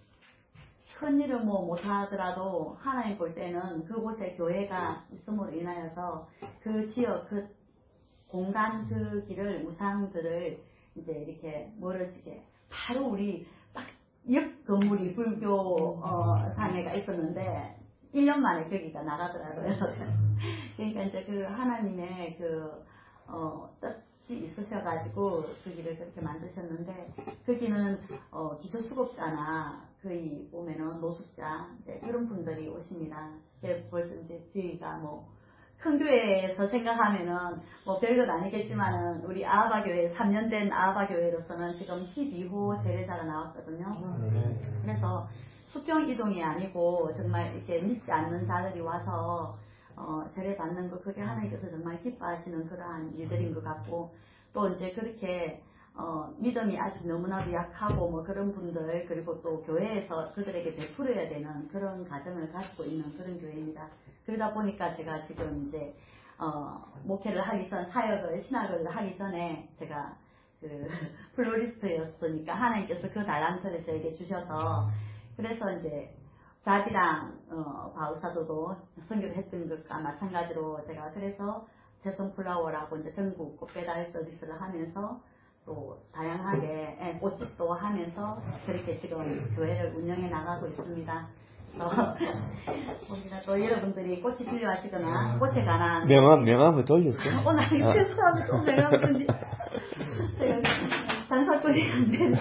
큰 일을 뭐 못하더라도 하나님 볼 때는 그곳에 교회가 있음으로 인하여서 그 지역 그 공간 그 길을 우상들을 이제 이렇게 멀어지게 바로 우리 딱 옆 건물이 불교 어, 상회가 있었는데 일 년 만에 거기가 나가더라고요. 그러니까 이제 그 하나님의 그 어, 뜻이 있으셔가지고 그 길을 그렇게 만드셨는데 거기는 어, 기초수급자나 거의 보면은 노숙자 이제 그런 분들이 오십니다. 벌써 이제 저희가 뭐 큰 교회에서 생각하면은 뭐 별것 아니겠지만은 우리 아하바 교회 삼 년 된 아하바 교회로서는 지금 십이 호 세례자가 나왔거든요. 그래서 수평 이동이 아니고 정말 이렇게 믿지 않는 자들이 와서 어, 세례 받는 거 그게 하나님께서 정말 기뻐하시는 그러한 일들인 것 같고 또 이제 그렇게 어, 믿음이 아직 너무나도 약하고 뭐 그런 분들 그리고 또 교회에서 그들에게 베풀어야 되는 그런 가정을 가지고 있는 그런 교회입니다. 그러다 보니까 제가 지금 이제 어, 목회를 하기 전 사역을 신학을 하기 전에 제가 그 플로리스트였으니까 하나님께서 그 달란트를 저에게 주셔서 그래서 이제 자비랑 어, 바우사도도 선교를 했던 것과 마찬가지로 제가 그래서 제성 플라워라고 이제 전국 꽃배달 서비스를 하면서 또 다양하게 예, 꽃집도 하면서 그렇게 지금 교회를 운영해 나가고 있습니다. 어, 우리가 또 여러분들이 꽃이 필요하시거나 꽃에 관한
명함 명함을 돌렸어요.
오늘 필수하면 좀 명함을 제가 장사꾼이 안 되는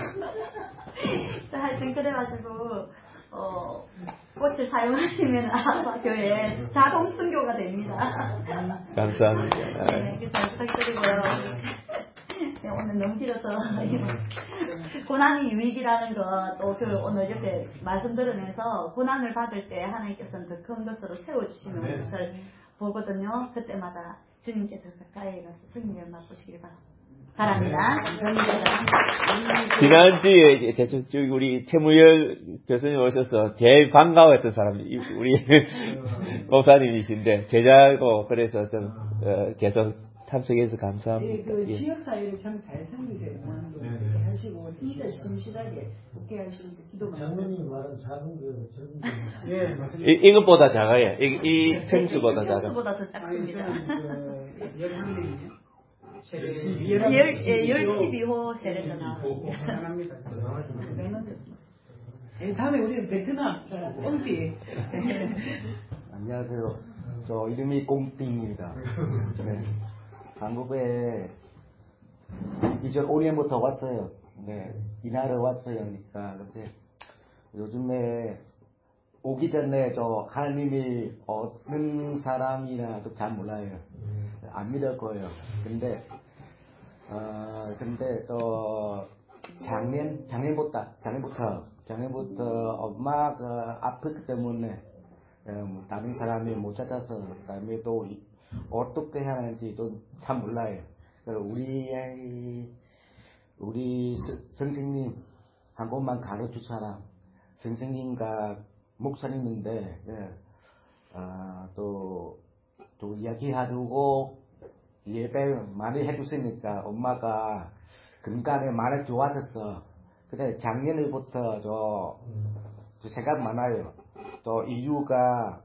하여튼 그래가지고 어, 꽃을 사용하시면 아하바 교회 자동 순교가 됩니다.
감사합니다.
네, 잘 부탁드리고요. 네, 오늘 너무 길어서 고난이 유익이라는 것, 또 그 오늘 이렇게 말씀 들으면서 고난을 받을 때 하나님께서는 더 큰 것으로 세워주시는 것을 보거든요. 그때마다 주님께서 가까이 가서 승리를 맛보시길 바랍니다.
지난주에 대충 우리 최무열 교수님 오셔서 제일 반가워했던 사람이 우리 목사님이신데 제자고 그래서 좀 어, 계속 참석해서 감사합니다.
예, 그
예.
지역사회를 참 잘 섬기세요. 이렇게 하시고 진짜 심실하게 함께 하시니까 기도 많이
장로님 말은 작은 거예요. 적은 거예요.
예, 맞습니다.
이, 이것보다 작아요. 이, 이 평수보다 작아요.
평수보다 더 작습니다.
열한 명이요.
열십이 호 세례가 나왔습니다.
대단합니다.
예, 다음에 우리는 베트남 꽁띠.
안녕하세요. 저 이름이 꽁띵입니다. 네. 한국에 이천오 년부터 왔어요. 네. 이날에 왔어요. 그러니까 근데 요즘에 오기 전에 저 하나님이 어떤 사람이라도 잘 몰라요. 안 믿었고요. 근데 어 근데 또 작년 작년부터 작년부터 작년부터 엄마가 아프기 때문에 음, 다른 사람이 못 찾아서 그다음에 또 어떻게 해야 하는지도 참 몰라요. 우리 우리 선생님 한 번만 가르쳐 사람 선생님과 목사님인데 예, 아, 또, 또 이야기하고 예배 많이 해주시니까 엄마가 건강에 많이 좋아졌어. 근데 작년부터 저, 저 생각 많아요. 또 이유가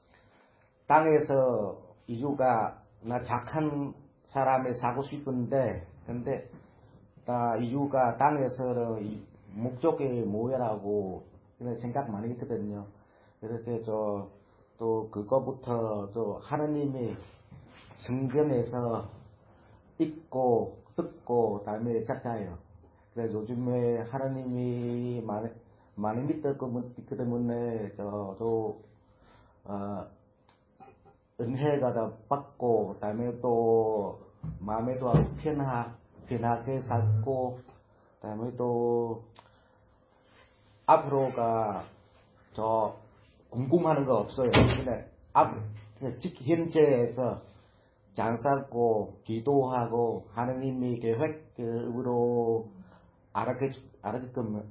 땅에서 이유가 나 착한 사람을 사고 싶은데 근데 나 이유가 땅에서 목적이 뭐야라고 생각 많이 했거든요. 그렇게 저 또 그거부터 또 하나님이 성경에서 읽고 듣고 다음에 찾아요. 그래서 요즘에 하나님이 많이 많이 믿기 때문에 저도 어, 은혜가 더 받고 다음에 또 마음에도 편하 편하게 살고 다음에 또 앞으로가 저 궁금하는 거 없어요. 그냥 앞 현재에서 잘 살고 기도하고 하나님이 계획으로 알아게 알아게끔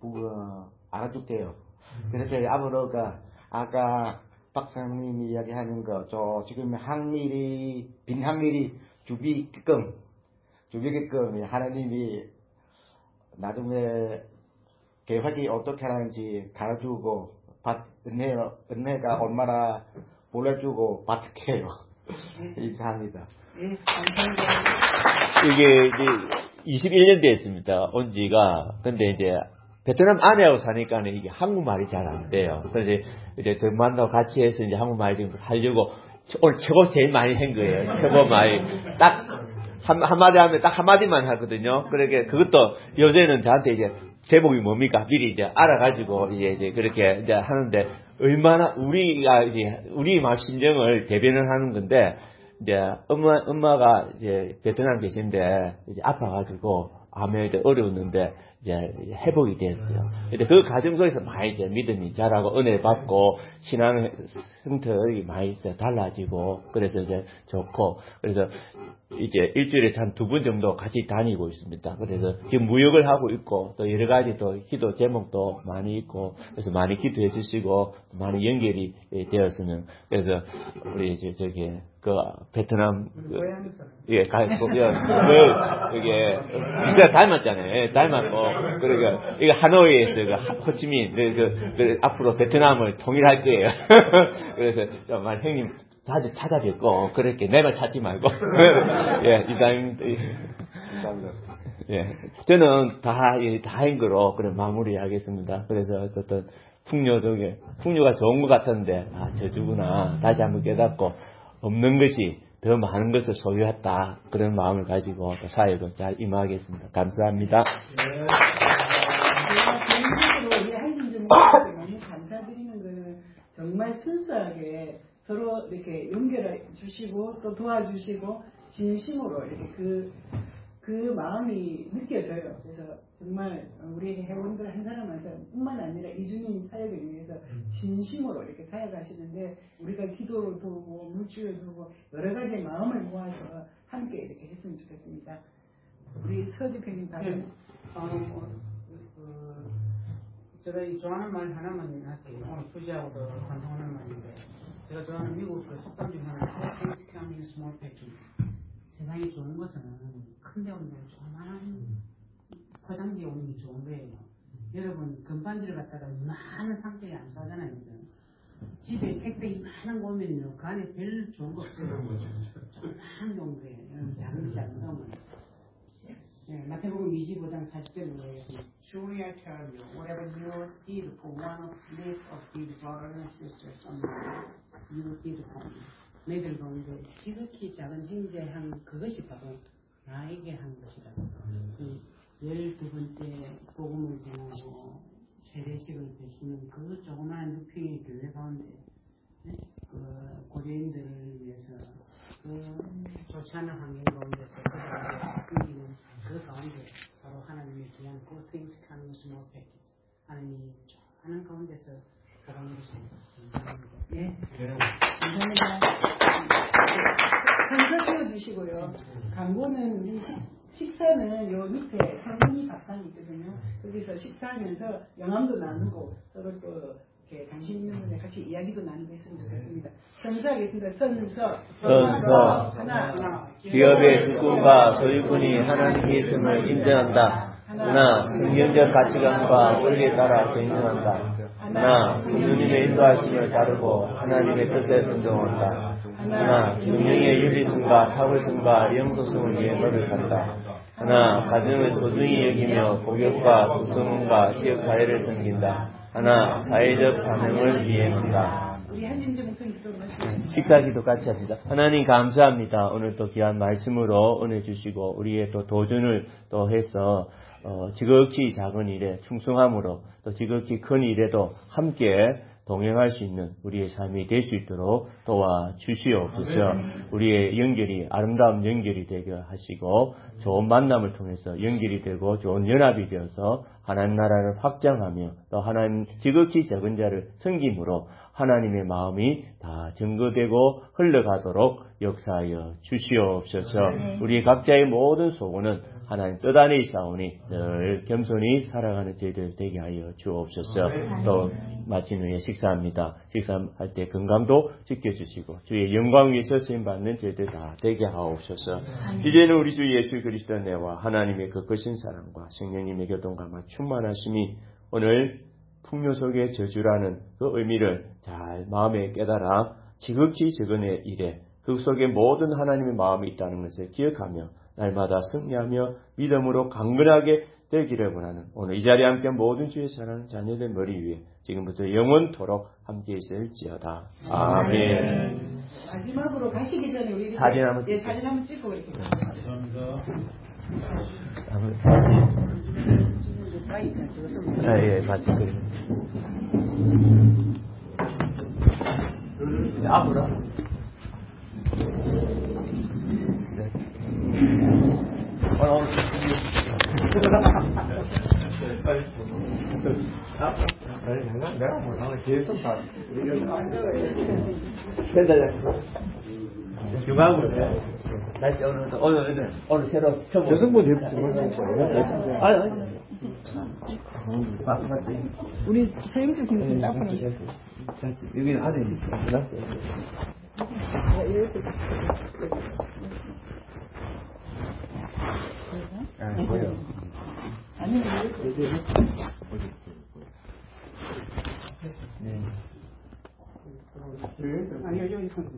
알아줄게요. 그렇게 앞으로가 아까 박사님이 이야기하는 거 저 지금 항일이 빈 항일이 주비게끔 주비게끔 하나님이 나중에 계획이 어떻게 하는지 가르쳐주고 받, 은혜, 은혜가 얼마나 보내주고 받을게요. 인사합니다.
예, 감사합니다.
이게 이제 이십일 년 됐습니다. 온 지가. 근데 이제 베트남 아내하고 사니까 이게 한국말이 잘 안 돼요. 그래서 이제 저 만나고 같이 해서 이제 한국말 좀 하려고 오늘 최고 제일 많이 한 거예요. 최고 많이. 딱 한, 한마디 하면 딱 한마디만 하거든요. 그러니까 그것도 요새는 저한테 이제 제목이 뭡니까? 미리 이제 알아가지고 이제, 이제 그렇게 이제 하는데 얼마나 우리가 이제 우리 막 심정을 대변을 하는 건데 이제 엄마 엄마가 이제 베트남 계신데 이제 아파가지고 암에 이제 어려웠는데 이제 회복이 됐어요. 근데 그 과정 속에서 많이 이제 믿음이 자라고 은혜 받고 신앙 형태가 많이 이제 달라지고 그래서 이제 좋고 그래서 이제 일주일에 한 두 번 정도 같이 다니고 있습니다. 그래서 지금 무역을 하고 있고 또 여러 가지 또 기도 제목도 많이 있고 그래서 많이 기도해 주시고 많이 연결이 되었으면 그래서 우리 이제 저기 그 베트남 그, 예, 가, 그, 그, 이게 비슷하게 닮았잖아요. 닮았고 그러니까 이게 하노이에서 그 호치민 그, 그, 그 앞으로 베트남을 통일할 거예요. 그래서 정말 형님 자주 찾아뵙고 그렇게 내만 찾지 말고 예, 이사님 감사합니다. 예, 저는 다다 한 거로 그래 마무리하겠습니다. 그래서 어떤 풍요 속에 풍요가 좋은 것 같았는데 아 저주구나 다시 한번 깨닫고 없는 것이 더 많은 것을 소유했다 그런 마음을 가지고 사역을 잘 임하겠습니다. 감사합니다.
네. 개인적으로 우리 한신주 목사님께 너무 감사드리는 거는 정말 순수하게 서로 이렇게 연결해 주시고 또 도와주시고 진심으로 이렇게 그, 그 마음이 느껴져요. 그래서 정말 우리 회원들 한 사람한테뿐만 아니라 이주민 사역을 위해서 진심으로 이렇게 사역하시는데 우리가 기도를 두고 물질을 두고 여러 가지 마음을 모아서 함께 이렇게 했으면 좋겠습니다. 우리 서 대표님 다른
어, 어, 그, 제가 이 좋아하는 말 하나만 할게요. 오늘 부지하고도 반성하는 말인데 제가 좋아하는 미국 그 속담 중에 하나는 Things come in small packages. 세상에 좋은 것은 큰데 오는 조그마한 포장지에 오는 게 좋은 거예요. 여러분 금반지를 갖다가 많은 상태에 안 사잖아요. 집에 택배 이만한 거 오면요 그 안에 별 좋은 거 없어요. 조그마한 게 온 거예요. 작은 게 안 나오면. 네, 마태복음 이십오 장 사십 절에 뭐예요? Truly I tell you, whatever you did for one of these of these brothers and sisters on earth, you did for me. 너희들 가운데 지극히 작은 형제의 한 그것이 바로 나에게 한 것이다. 그 열두 번째 복음을 전하고 세례식을 베푸는 그 조그마한 루피의 교회 가운데 네? 그 고대인들을 위해서 그 좋지 않은 환경 가운데서 숨기는 그 가운데 바로 하나님의 귀한 good things coming small package. 하나님이 하는 가운데서 보관해 주십니다. 감사합니다.
예. 감사합니다. 상자 채워주시고요. 광고는 우리 식, 식사는 요 밑에 할머니 밥상이 있거든요. 거기서 식사하면서 영암도 나누고 서로 또 이렇게 관심 있는 분들 같이 이야기도 나누고 했으면 좋겠습니다. 선서하겠습니다. 선서.
선서.
하나.
기업의 주권과 소유권이 하나님의 있음을 인정한다. 하나. 성경적 가치관과 원리에 따라 경영한다. 하나. 성령님의 인도하심을 따르고 하나님의 뜻에 순종한다. 하나. 경영의 윤리성과 탁월성과 영소성을 위해 노력한다. 하나. 가정을 소중히 여기며 고객과 구성원과 지역사회를 섬긴다. 하나. 사회적 사명을 이행한다. 식사기도 같이 합니다. 하나님 감사합니다. 오늘 또 귀한 말씀으로 은혜 주시고 우리의 또 도전을 또 해서 어, 지극히 작은 일에 충성함으로 또 지극히 큰 일에도 함께 동행할 수 있는 우리의 삶이 될 수 있도록 도와 주시옵소서. 우리의 연결이 아름다운 연결이 되게 하시고 좋은 만남을 통해서 연결이 되고 좋은 연합이 되어서 하나님 나라를 확장하며 또 하나님 지극히 적은 자를 섬김으로 하나님의 마음이 다 증거되고 흘러가도록 역사하여 주시옵소서. 우리 각자의 모든 소원은 하나님 뜻 안에 있사오니 늘 겸손히 살아가는 저희들 되게 하여 주옵소서. 또 마친 후에 식사합니다. 식사할 때 건강도 지켜주시고 주의 영광 위에서 쓰임받는 저희들 다 되게 하옵소서. 이제는 우리 주 예수 그리스도 내와 하나님의 그 크신 사랑과 성령님의 교통감화 충만하심이 오늘 풍요 속의 저주라는 그 의미를 잘 마음에 깨달아 지극히 적은 일에 그 속에 모든 하나님의 마음이 있다는 것을 기억하며 날마다 승리하며 믿음으로 강건하게 되기를 원하는 오늘 이 자리에 함께 모든 주의 사랑하는 자녀들 머리 위에 지금부터 영원토록 함께 있을지어다. 아멘.
마지막으로 가시기 전에 우리
사진 한번
예, 사진 한번 찍고 이렇게.
감사합니다.
아, 예, 같이 그리고. 앞으로. 오늘 오늘
아니 내가 내가 뭐 나는 계속 다
된다. 중앙으로. 다시 오늘 오늘 오늘 오늘 새로 펴보.
여성분 대표님 거예요?
아니 아니.
우리 서영주 군님 딱 보는
여기 안에 있구나. 아, 뭐요?
아니, 이렇게.
네.
아니요, 여기 있습니다.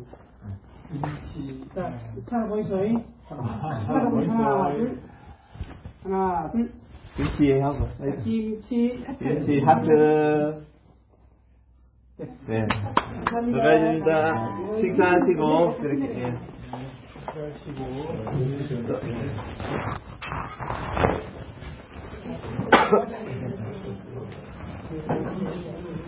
자, 차 보이소이? 하나, 둘. 하나, 둘.
김치 하고.
김치 하트.
김치 하트. 네. 수고하셨습니다. 식사하시고, 그렇게. 예. 식사하시고.